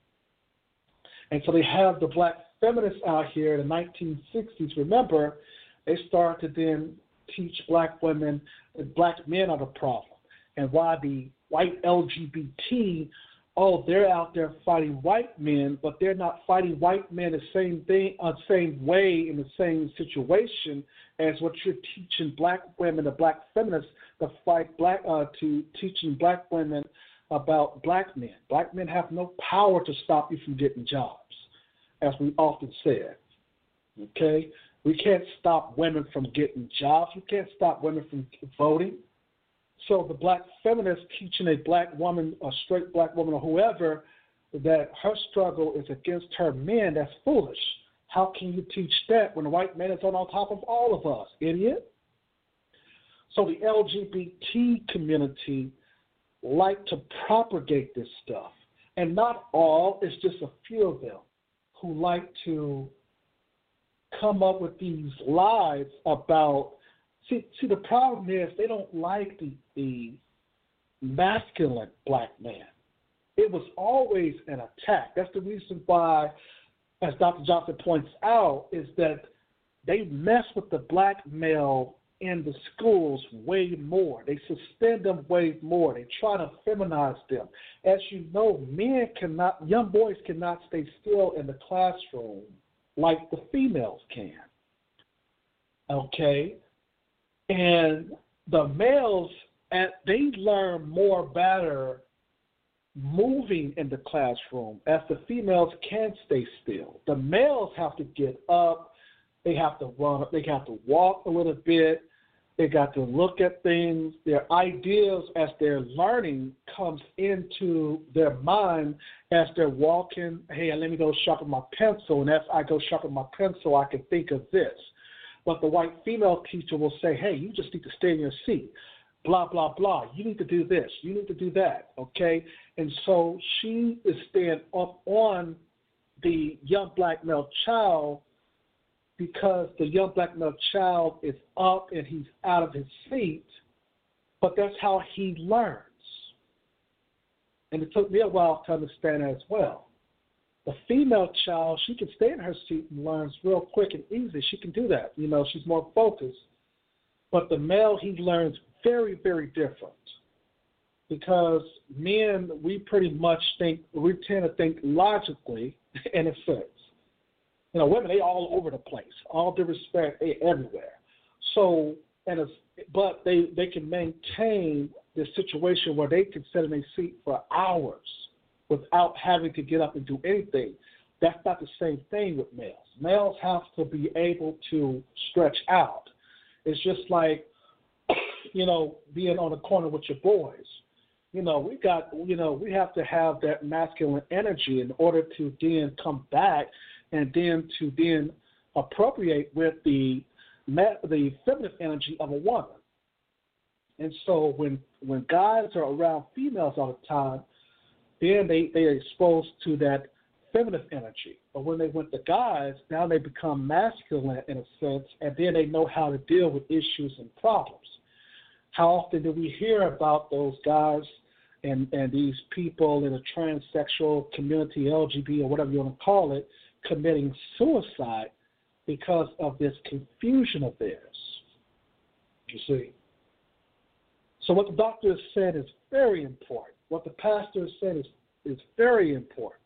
And so they have the black feminists out here in the nineteen sixties. Remember, they started to then teach black women that black men are the problem. And why the white L G B T, oh, they're out there fighting white men, but they're not fighting white men the same thing, uh, same way in the same situation as what you're teaching black women, the black feminists, to fight black, uh, to teaching black women about black men. Black men have no power to stop you from getting jobs, as we often said. Okay, we can't stop women from getting jobs. You can't stop women from voting. So the black feminist teaching a black woman, a straight black woman or whoever, that her struggle is against her men, that's foolish. How can you teach that when the white man is on, on top of all of us, idiot? So the L G B T community like to propagate this stuff. And not all, it's just a few of them who like to come up with these lies about. See, see, the problem is they don't like the, the masculine black man. It was always an attack. That's the reason why, as Doctor Johnson points out, is that they mess with the black male in the schools way more. They suspend them way more. They try to feminize them. As you know, men cannot, young boys cannot stay still in the classroom like the females can. Okay? And the males, they learn more better moving in the classroom as the females can stay still. The males have to get up. They have to run. They have to walk a little bit. They got to look at things. Their ideas as they're learning comes into their mind as they're walking. Hey, let me go sharpen my pencil. And as I go sharpen my pencil, I can think of this. But the white female teacher will say, hey, you just need to stay in your seat, blah, blah, blah. You need to do this. You need to do that, okay? And so she is staying up on the young black male child because the young black male child is up and he's out of his seat, but that's how he learns. And it took me a while to understand that as well. The female child, she can stay in her seat and learns real quick and easy. She can do that. You know, she's more focused. But the male, he learns very, very different. Because men, we pretty much think, we tend to think logically in a sense. You know, women, they all over the place. All due respect, they everywhere. So, and it's, but they, they can maintain this situation where they can sit in a seat for hours without having to get up and do anything. That's not the same thing with males. Males have to be able to stretch out. It's just like, you know, being on the corner with your boys. You know, we got, you know, we have to have that masculine energy in order to then come back and then to then appropriate with the the feminine energy of a woman. And so when when guys are around females all the time, then they, they are exposed to that feminine energy. But when they went to guys, now they become masculine in a sense, and then they know how to deal with issues and problems. How often do we hear about those guys and, and these people in the transsexual community, L G B T or whatever you want to call it, committing suicide because of this confusion of theirs? You see? So what the doctor has said is very important. What the pastor has said is, is very important.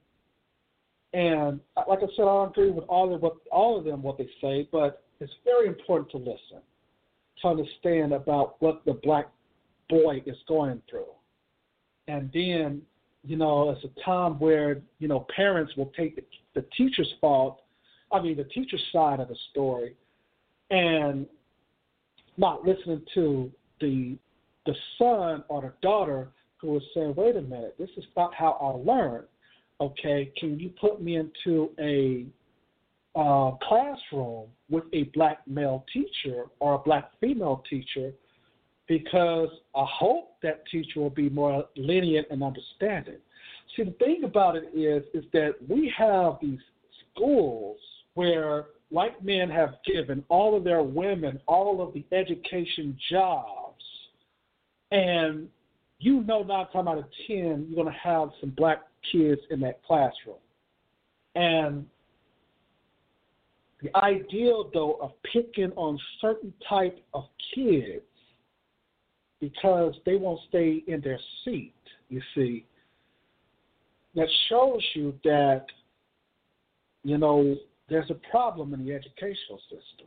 And like I said, I agree with all of what all of them what they say, but it's very important to listen, to understand about what the black boy is going through. And then, you know, it's a time where, you know, parents will take the, the teacher's fault, I mean the teacher's side of the story, and not listening to the the son or the daughter who is saying, wait a minute, this is not how I learn. Okay, can you put me into a uh, classroom with a black male teacher or a black female teacher, because I hope that teacher will be more lenient and understanding. See, the thing about it is, is that we have these schools where white men have given all of their women all of the education jobs, and you know nine times out of ten you're going to have some black kids in that classroom. And the ideal, though, of picking on certain type of kids because they won't stay in their seat, you see, that shows you that, you know, there's a problem in the educational system.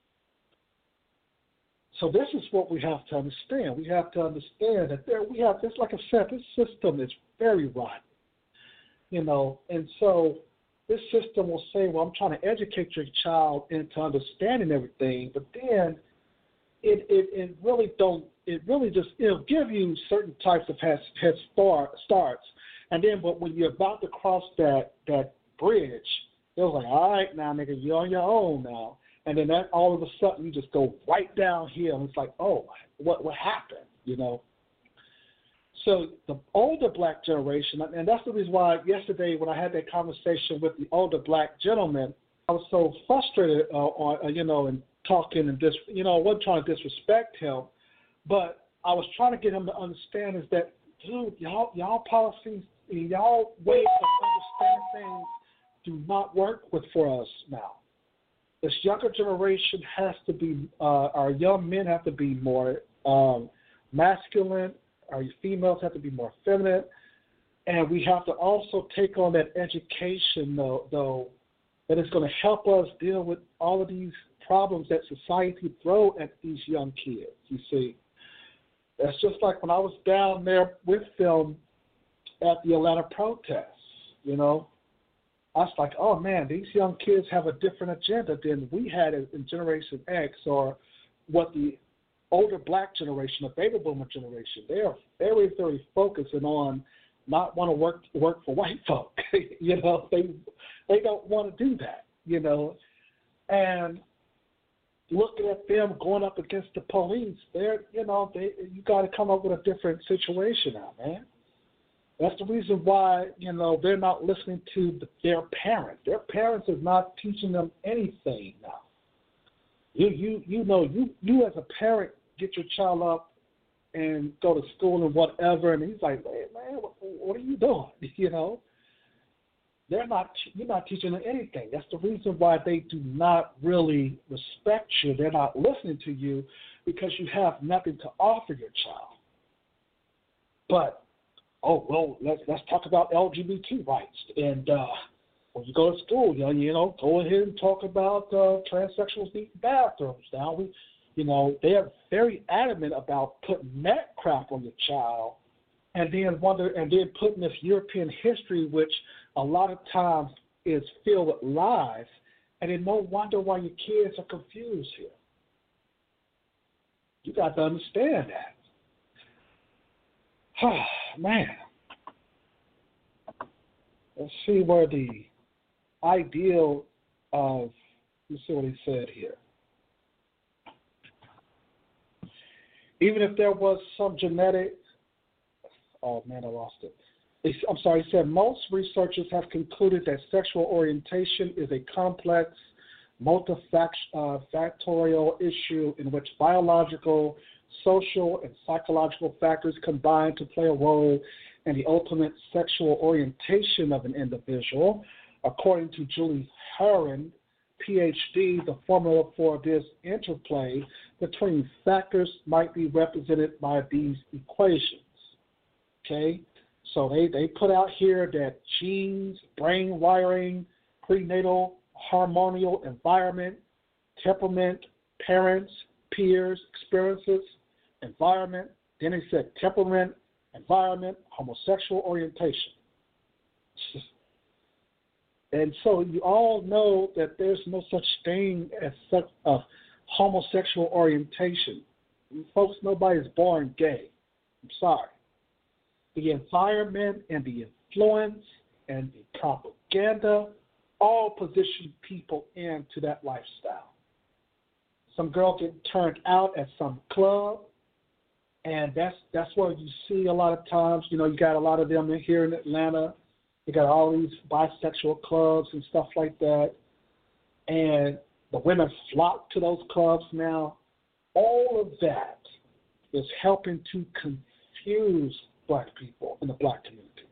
So this is what we have to understand. We have to understand that there we have, just like I said, this system is very rotten, you know, and so this system will say, well, I'm trying to educate your child into understanding everything, but then it it, it really don't, it really just, it'll give you certain types of head, head start, starts, and then but when you're about to cross that, that bridge, it was like, all right, now, nigga, you're on your own now. And then that all of a sudden you just go right downhill, and it's like, oh, what what happened, you know? So the older black generation, and that's the reason why yesterday when I had that conversation with the older black gentleman, I was so frustrated, uh, on, uh, you know, and talking and dis, you know, I wasn't trying to disrespect him, but I was trying to get him to understand is that, dude, y'all y'all policies, y'all ways of understanding things do not work with for us now. This younger generation has to be, uh, our young men have to be more um, masculine, our females have to be more feminine, and we have to also take on that education, though, though that is going to help us deal with all of these problems that society throw at these young kids, you see. It's just like when I was down there with them at the Atlanta protests, you know. I was like, oh, man, these young kids have a different agenda than we had in Generation X or what the older black generation, the baby boomer generation. They are very, very focusing on not want to work work for white folk. you know, they they don't want to do that, you know. And looking at them going up against the police, they're, you know, they you got to come up with a different situation now, man. That's the reason why, you know, they're not listening to the, their parents. Their parents is not teaching them anything now. You, you, you know, you, you as a parent get your child up and go to school and whatever, and he's like, hey, man, what, what are you doing? You know, they're not. You're not teaching them anything. That's the reason why they do not really respect you. They're not listening to you because you have nothing to offer your child. But oh well, let's let's talk about L G B T rights. And uh, when you go to school, you know, you know, go ahead and talk about uh, transsexuals needing bathrooms. Now we, you know, they are very adamant about putting that crap on your child, and then wonder, and then putting this European history, which a lot of times is filled with lies, and then no wonder why your kids are confused here. You got to understand that. Oh, man. Let's see where the ideal of, let's see what he said here. Even if there was some genetic, oh man, I lost it. I'm sorry, he said most researchers have concluded that sexual orientation is a complex, multifactorial issue in which biological, social, and psychological factors combine to play a role in the ultimate sexual orientation of an individual. According to Julie Heron, P H D, the formula for this interplay between factors might be represented by these equations. Okay? So they, they put out here that genes, brain wiring, prenatal, hormonal environment, temperament, parents, peers, experiences, environment. Then they said temperament, environment, homosexual orientation. And so you all know that there's no such thing as such a homosexual orientation. Folks, nobody's born gay. I'm sorry. The environment and the influence and the propaganda all position people into that lifestyle. Some girl get turned out at some club, and that's that's where you see a lot of times, you know, you got a lot of them in here in Atlanta. You got all these bisexual clubs and stuff like that, and the women flock to those clubs now. All of that is helping to confuse Black people in the Black community.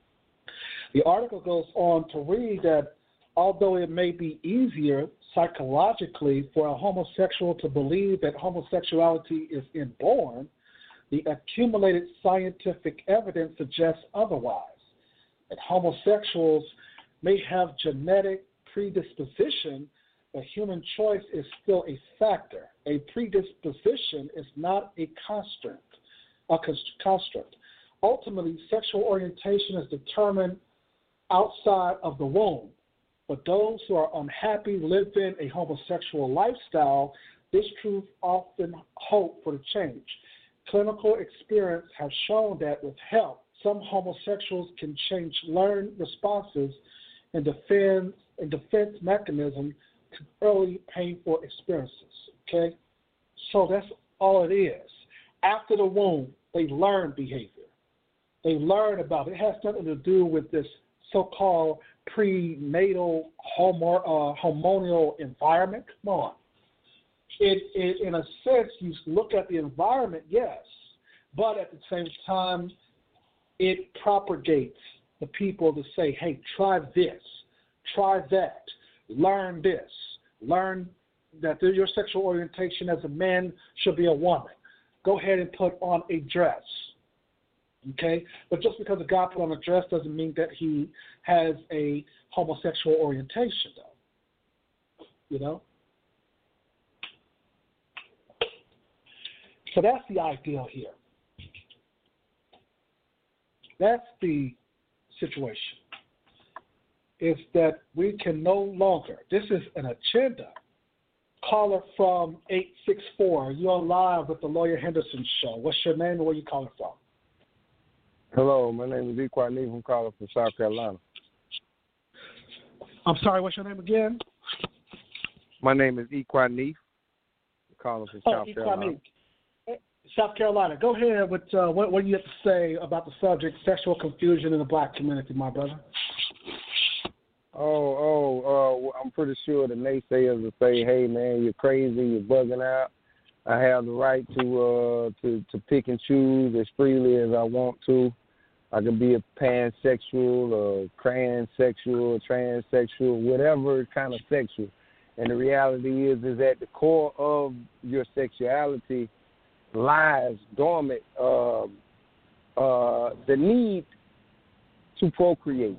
The article goes on to read that although it may be easier psychologically for a homosexual to believe that homosexuality is inborn, the accumulated scientific evidence suggests otherwise, that homosexuals may have genetic predisposition, but human choice is still a factor. A predisposition is not a construct. A construct. Ultimately, sexual orientation is determined outside of the womb. For those who are unhappy living a homosexual lifestyle, this truth often hope for the change. Clinical experience has shown that with help, some homosexuals can change learned responses and defense and defense mechanism to early painful experiences. Okay, so that's all it is. After the womb, they learn behavior. They learn about it. It has nothing to do with this so-called prenatal homo, uh, hormonal environment. Come on. It, it, in a sense, you look at the environment, yes, but at the same time, it propagates the people to say, hey, try this, try that, learn this, learn that your sexual orientation as a man should be a woman. Go ahead and put on a dress. Okay? But just because a guy put on a dress doesn't mean that he has a homosexual orientation, though. You know? So that's the ideal here. That's the situation. Is that we can no longer, this is an agenda. Caller from eight six four, you're live with the Lawyer Henderson Show. What's your name and where you calling from? Hello, my name is Equan Neef. I'm calling from South Carolina. I'm sorry, what's your name again? My name is Equan Neef. calling from Oh, South Carolina. South Carolina. Go ahead with uh, what, what do you have to say about the subject, sexual confusion in the black community, my brother? Oh, oh, uh, well, I'm pretty sure the naysayers will say, "Hey, man, you're crazy, you're bugging out. I have the right to uh, to to pick and choose as freely as I want to. I can be a pansexual, or cransexual, transsexual, whatever kind of sexual." And the reality is, is at the core of your sexuality lies dormant uh, uh, the need to procreate.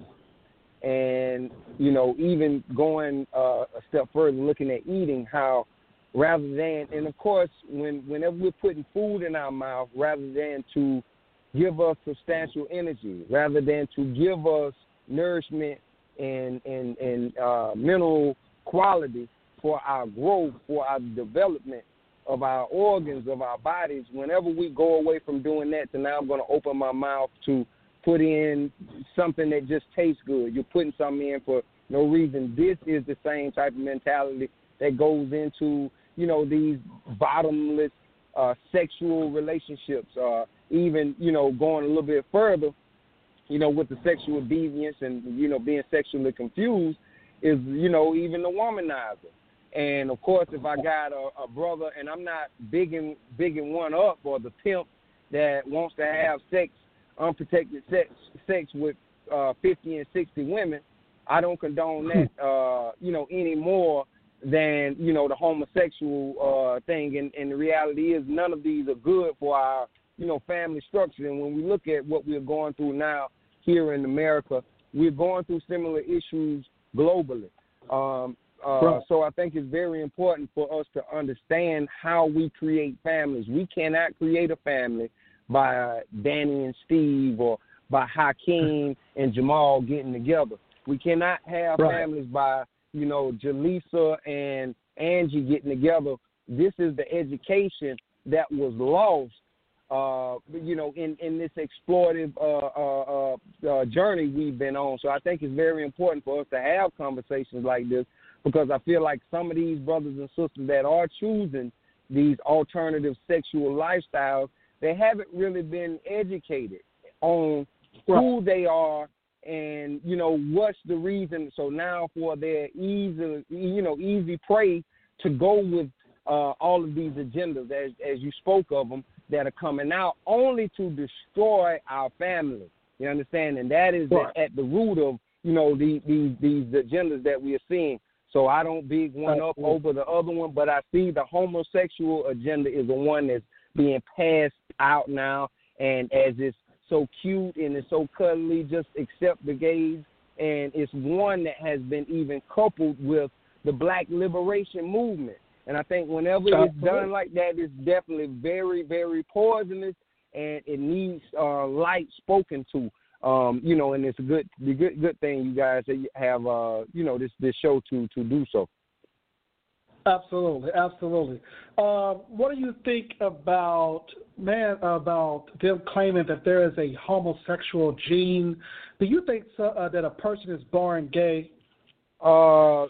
And, you know, even going uh, a step further, looking at eating, how rather than, and of course, when whenever we're putting food in our mouth, rather than to give us substantial energy, rather than to give us nourishment and, and, and uh, mineral quality for our growth, for our development of our organs, of our bodies, whenever we go away from doing that to now I'm going to open my mouth to put in something that just tastes good. You're putting something in for no reason. This is the same type of mentality that goes into, you know, these bottomless uh, sexual relationships, uh, even, you know, going a little bit further, you know, with the sexual deviance and, you know, being sexually confused is, you know, even the womanizer. And, of course, if I got a, a brother, and I'm not bigging, bigging one up, or the pimp that wants to have sex, unprotected sex, sex with uh, fifty and sixty women, I don't condone that, uh, you know, any more than, you know, the homosexual uh, thing. And, and the reality is none of these are good for our, you know, family structure. And when we look at what we're going through now here in America, we're going through similar issues globally. Um, uh, right. So I think it's very important for us to understand how we create families. We cannot create a family by Danny and Steve, or by Hakeem and Jamal getting together. We cannot have right. families by, you know, Jaleesa and Angie getting together. This is the education that was lost, uh, you know, in, in this exploitive uh, uh, uh, journey we've been on. So I think it's very important for us to have conversations like this, because I feel like some of these brothers and sisters that are choosing these alternative sexual lifestyles, they haven't really been educated on who they are and, you know, what's the reason. So now for their easy, you know, easy prey to go with uh, all of these agendas, as, as you spoke of them, that are coming out only to destroy our family. You understand? And that is right. at, at the root of, you know, the, the, these agendas that we are seeing. So I don't big one up over the other one, but I see the homosexual agenda is the one that's being passed out now, and as it's so cute and it's so cuddly, just accept the gays, and it's one that has been even coupled with the black liberation movement. And I think whenever it's done like that, it's definitely very, very poisonous, and it needs uh, light spoken to. Um, you know, and it's a good, the good, good thing you guys have, uh, you know, this this show to to do so. Absolutely, absolutely. Uh, what do you think about man about them claiming that there is a homosexual gene? Do you think so, uh, that a person is born gay? Uh,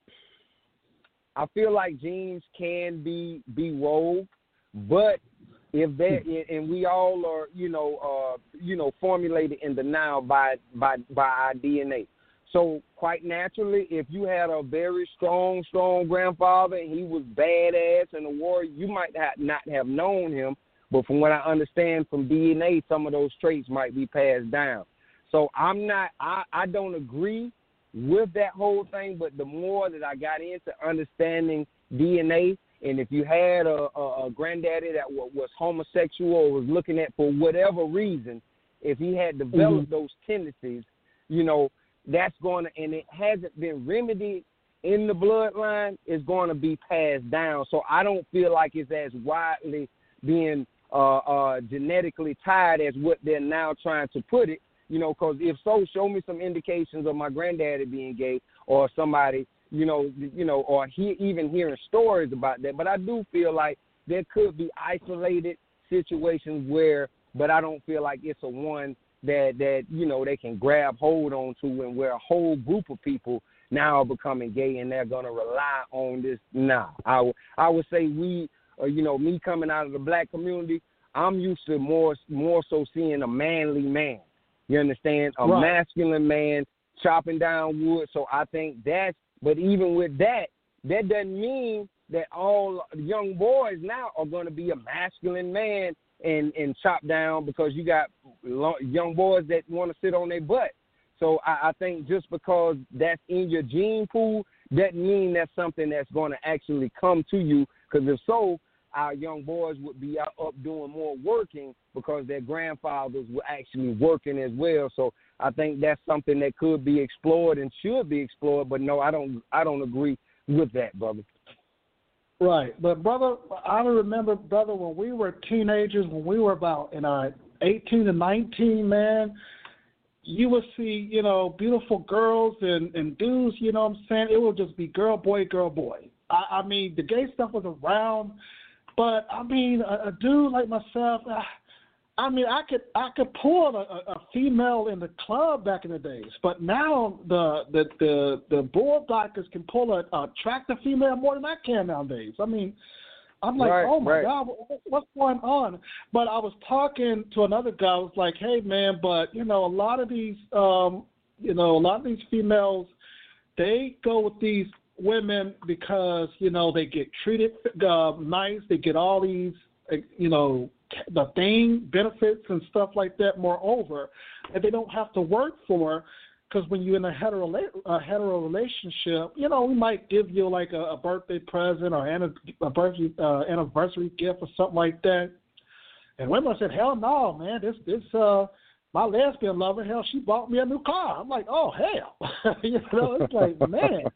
I feel like genes can be be rogue, but if they and we all are, you know, uh, you know, formulated in the now by by by our D N A. So quite naturally, if you had a very strong, strong grandfather and he was badass in the war, you might ha- not have known him. But from what I understand from D N A, some of those traits might be passed down. So I'm not, I, I don't agree with that whole thing. But the more that I got into understanding D N A, and if you had a, a, a granddaddy that w- was homosexual or was looking at for whatever reason, if he had developed mm-hmm. those tendencies, you know, that's going to, and it hasn't been remedied in the bloodline, it's going to be passed down. So I don't feel like it's as widely being uh, uh, genetically tied as what they're now trying to put it, you know, because if so, show me some indications of my granddaddy being gay or somebody, you know, you know, or he, even hearing stories about that. But I do feel like there could be isolated situations where, but I don't feel like it's a one that, that, you know, they can grab hold on to, and where a whole group of people now are becoming gay and they're going to rely on this. Nah, I, w- I would say we or, you know, me coming out of the black community, I'm used to more more so seeing a manly man. You understand? A right. masculine man chopping down wood. So I think that's, but even with that, that doesn't mean that all young boys now are going to be a masculine man and, and chop down, because you got young boys that want to sit on their butt. So I, I think just because that's in your gene pool doesn't mean that's something that's going to actually come to you, because if so, our young boys would be out up doing more working because their grandfathers were actually working as well. So I think that's something that could be explored and should be explored. But no, I don't. I don't agree with that, brother. Right, but brother, I remember, brother, when we were teenagers, when we were about in our eighteen to nineteen, man, you would see, you know, beautiful girls and, and dudes. You know what I'm saying? It would just be girl, boy, girl, boy. I, I mean, the gay stuff was around. But I mean, a, a dude like myself, I, I mean, I could I could pull a, a female in the club back in the days. But now the the the, the bulldoggers can pull a, a attractive female more than I can nowadays. I mean, I'm like, right, oh my right. God, what's going on? But I was talking to another guy. I was like, hey man, but you know, a lot of these, um, you know, a lot of these females, they go with these women because, you know, they get treated uh, nice, they get all these, you know, the thing, benefits and stuff like that, moreover, and they don't have to work for, because when you're in a hetero, a hetero relationship, you know, we might give you like a, a birthday present or an, a birthday, uh, anniversary gift or something like that, and women said, hell no, man, this, this, uh, my lesbian lover, hell, she bought me a new car. I'm like, oh, hell. you know, it's like, man,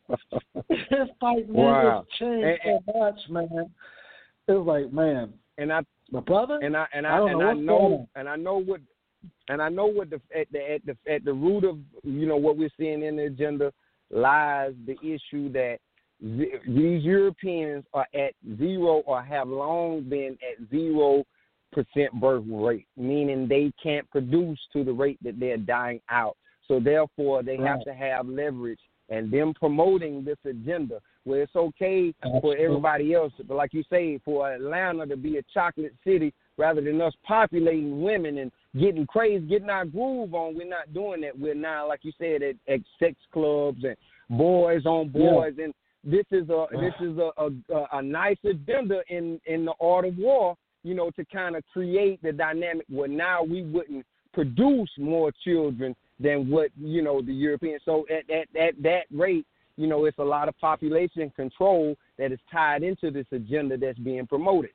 it's like, man, wow. it's changed and, so much, man. It's like, man. And I, my brother, and I, and I, I, don't and know I know, on. and I know what, and I know what the at the at the at the root of, you know, what we're seeing in the agenda lies the issue that th- these Europeans are at zero or have long been at zero percent birth rate, meaning they can't produce to the rate that they're dying out. So therefore, they right. have to have leverage, and them promoting this agenda where it's okay Absolutely. for everybody else, but like you say, for Atlanta to be a chocolate city rather than us populating women and getting crazy, getting our groove on. We're not doing that. We're now, like you said, at, at sex clubs and boys on boys, yeah. and this is a this is a, a, a nice agenda in, in the art of war, you know, to kind of create the dynamic where now we wouldn't produce more children than what, you know, the Europeans. So at, at, at that rate, you know, it's a lot of population control that is tied into this agenda that's being promoted.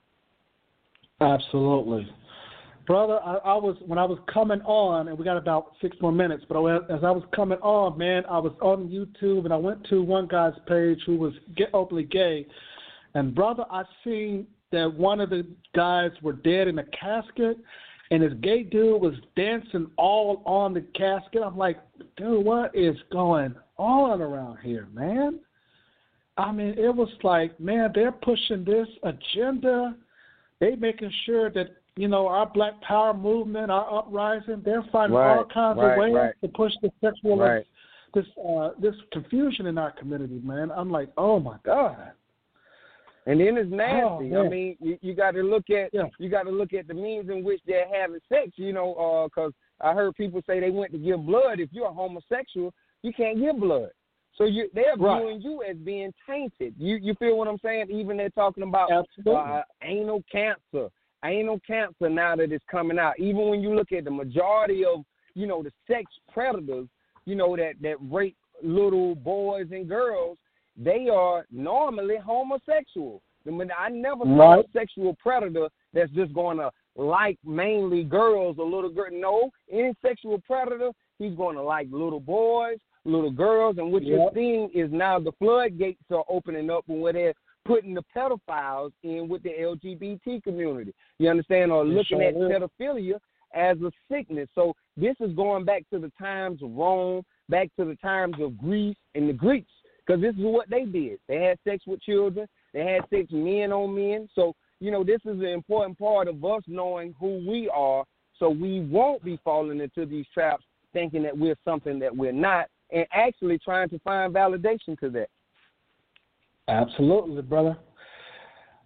Absolutely. Brother, I, I was, when I was coming on, and we got about six more minutes, but I, as I was coming on, man, I was on YouTube, and I went to one guy's page who was gay, openly gay, and brother, I seen that one of the guys were dead in a casket, and this gay dude was dancing all on the casket. I'm like, dude, what is going on around here, man? I mean, it was like, man, they're pushing this agenda. They making sure that, you know, our Black Power movement, our uprising, they're finding right, all kinds right, of ways right. to push the sexual, right. this uh, this confusion in our community, man. I'm like, oh my God. And then it's nasty. Oh, I mean, you, you got to look at yeah. you got to look at the means in which they're having sex. You know, because uh, I heard people say they went to give blood. If you're a homosexual, you can't give blood. So you, they're right. viewing you as being tainted. You you feel what I'm saying? Even they're talking about uh, anal cancer, anal cancer now that it's coming out. Even when you look at the majority of, you know, the sex predators, you know, that, that rape little boys and girls, they are normally homosexual. I never saw right. a sexual predator that's just going to like mainly girls or little girls. No, any sexual predator, he's going to like little boys, little girls, and what yep. you're seeing is now the floodgates are opening up and where they're putting the pedophiles in with the L G B T community. You understand? Or looking sure at is. pedophilia as a sickness. So this is going back to the times of Rome, back to the times of Greece and the Greeks. Because this is what they did. They had sex with children. They had sex men on men. So, you know, this is an important part of us knowing who we are so we won't be falling into these traps thinking that we're something that we're not and actually trying to find validation to that. Absolutely, brother.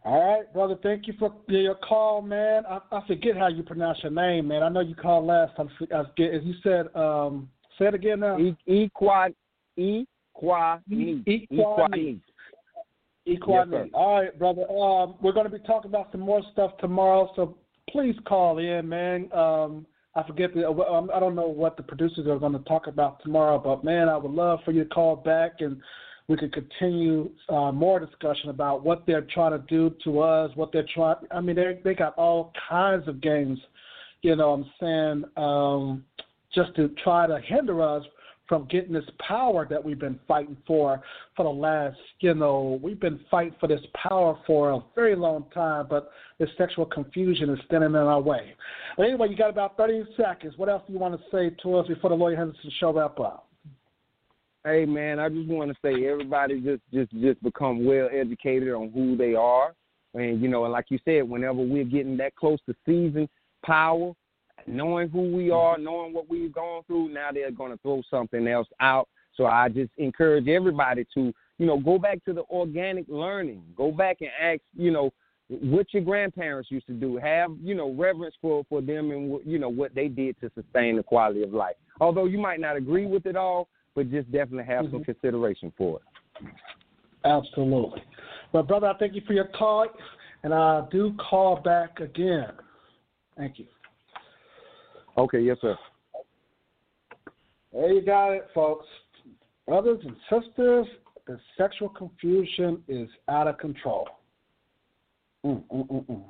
All right, brother. Thank you for your call, man. I, I forget how you pronounce your name, man. I know you called last time. I forget. As you said, um, say it again now. Equad, Equanese. Equanese. Equanese. All right, brother. Um, we're going to be talking about some more stuff tomorrow, so please call in, man. Um, I forget the. Um, I don't know what the producers are going to talk about tomorrow, but man, I would love for you to call back and we could continue uh, more discussion about what they're trying to do to us, what they're trying. I mean, they they got all kinds of games, you know what I'm saying, um, just to try to hinder us from getting this power that we've been fighting for for the last, you know, we've been fighting for this power for a very long time, but this sexual confusion is standing in our way. But anyway, you got about thirty seconds. What else do you want to say to us before the Lloyd Henderson show wrap up? Hey, man, I just want to say everybody just, just, just become well educated on who they are. And, you know, and like you said, whenever we're getting that close to seizing power, knowing who we are, knowing what we've gone through, now they're going to throw something else out. So I just encourage everybody to, you know, go back to the organic learning. Go back and ask, you know, what your grandparents used to do. Have, you know, reverence for, for them and, you know, what they did to sustain the quality of life. Although you might not agree with it all, but just definitely have mm-hmm. some consideration for it. Absolutely. Well, brother, I thank you for your call, and I do call back again. Thank you. Okay, yes, sir. There you got it, folks. Brothers and sisters, the sexual confusion is out of control. Mm, mm, mm, mm.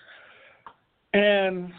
And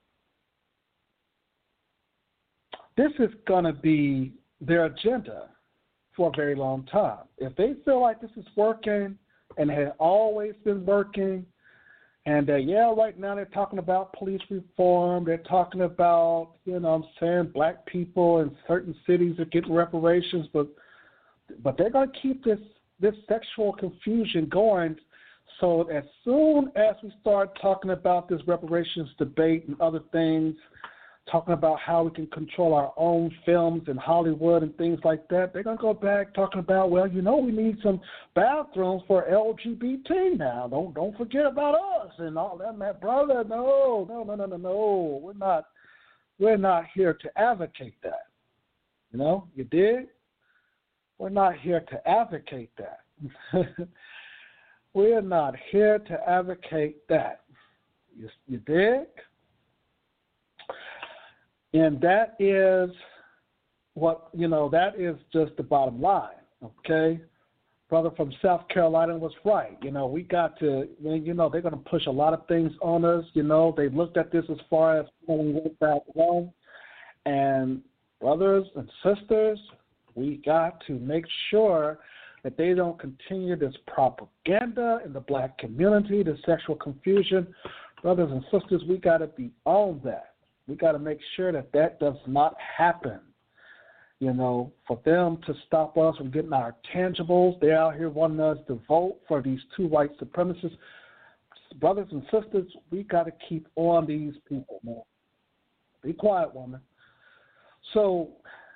this is going to be their agenda for a very long time. If they feel like this is working and had always been working, and uh, yeah, right now they're talking about police reform, they're talking about, you know what I'm saying, black people in certain cities are getting reparations, but but they're going to keep this, this sexual confusion going. So as soon as we start talking about this reparations debate and other things, talking about how we can control our own films in Hollywood and things like that, they're going to go back talking about, well, you know, we need some bathrooms for L G B T now. Don't don't forget about us and all that, man. Brother, no, no, no, no, no, no. We're not, we're not here to advocate that. You know, you dig? We're not here to advocate that. We're not here to advocate that. You, you dig? And that is what, you know, that is just the bottom line, okay? Brother from South Carolina was right. You know, we got to, you know, they're going to push a lot of things on us. You know, they looked at this as far as when we went back home. And brothers and sisters, we got to make sure that they don't continue this propaganda in the black community, the sexual confusion. Brothers and sisters, we got to be on that. We got to make sure that that does not happen. You know, for them to stop us from getting our tangibles, they're out here wanting us to vote for these two white supremacists. Brothers and sisters, we got to keep on these people, man. Be quiet, woman. So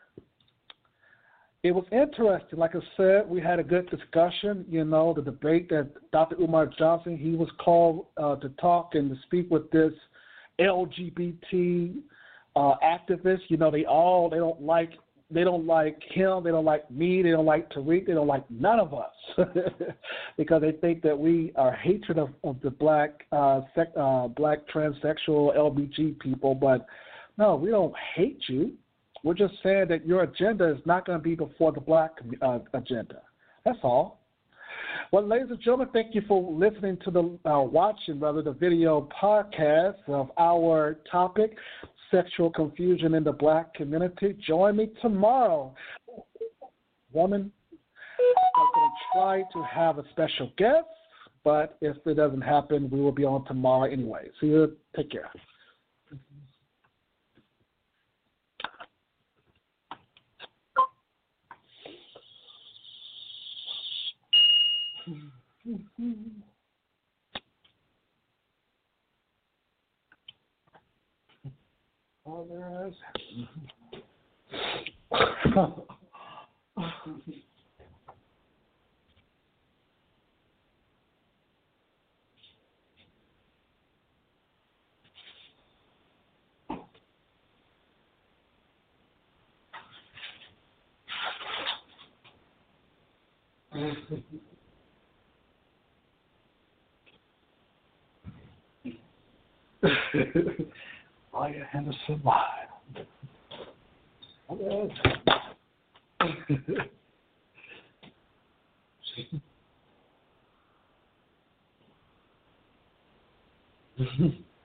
it was interesting. Like I said, we had a good discussion. You know, the debate that Doctor Umar Johnson, he was called uh, to talk and to speak with this L G B T uh, activists. You know, they all, they don't like, they don't like him, they don't like me, they don't like Tariq, they don't like none of us because they think that we are hatred of, of the black, uh, sec, uh, black transsexual L B G people. But no, we don't hate you. We're just saying that your agenda is not going to be before the black uh, agenda. That's all. Well, ladies and gentlemen, thank you for listening to the, uh, watching rather, the video podcast of our topic, sexual confusion in the black community. Join me tomorrow. Woman, I'm going to try to have a special guest, but if it doesn't happen, we will be on tomorrow anyway. See you. Take care. Mm-hmm. Others. Ryan Henderson live. Okay.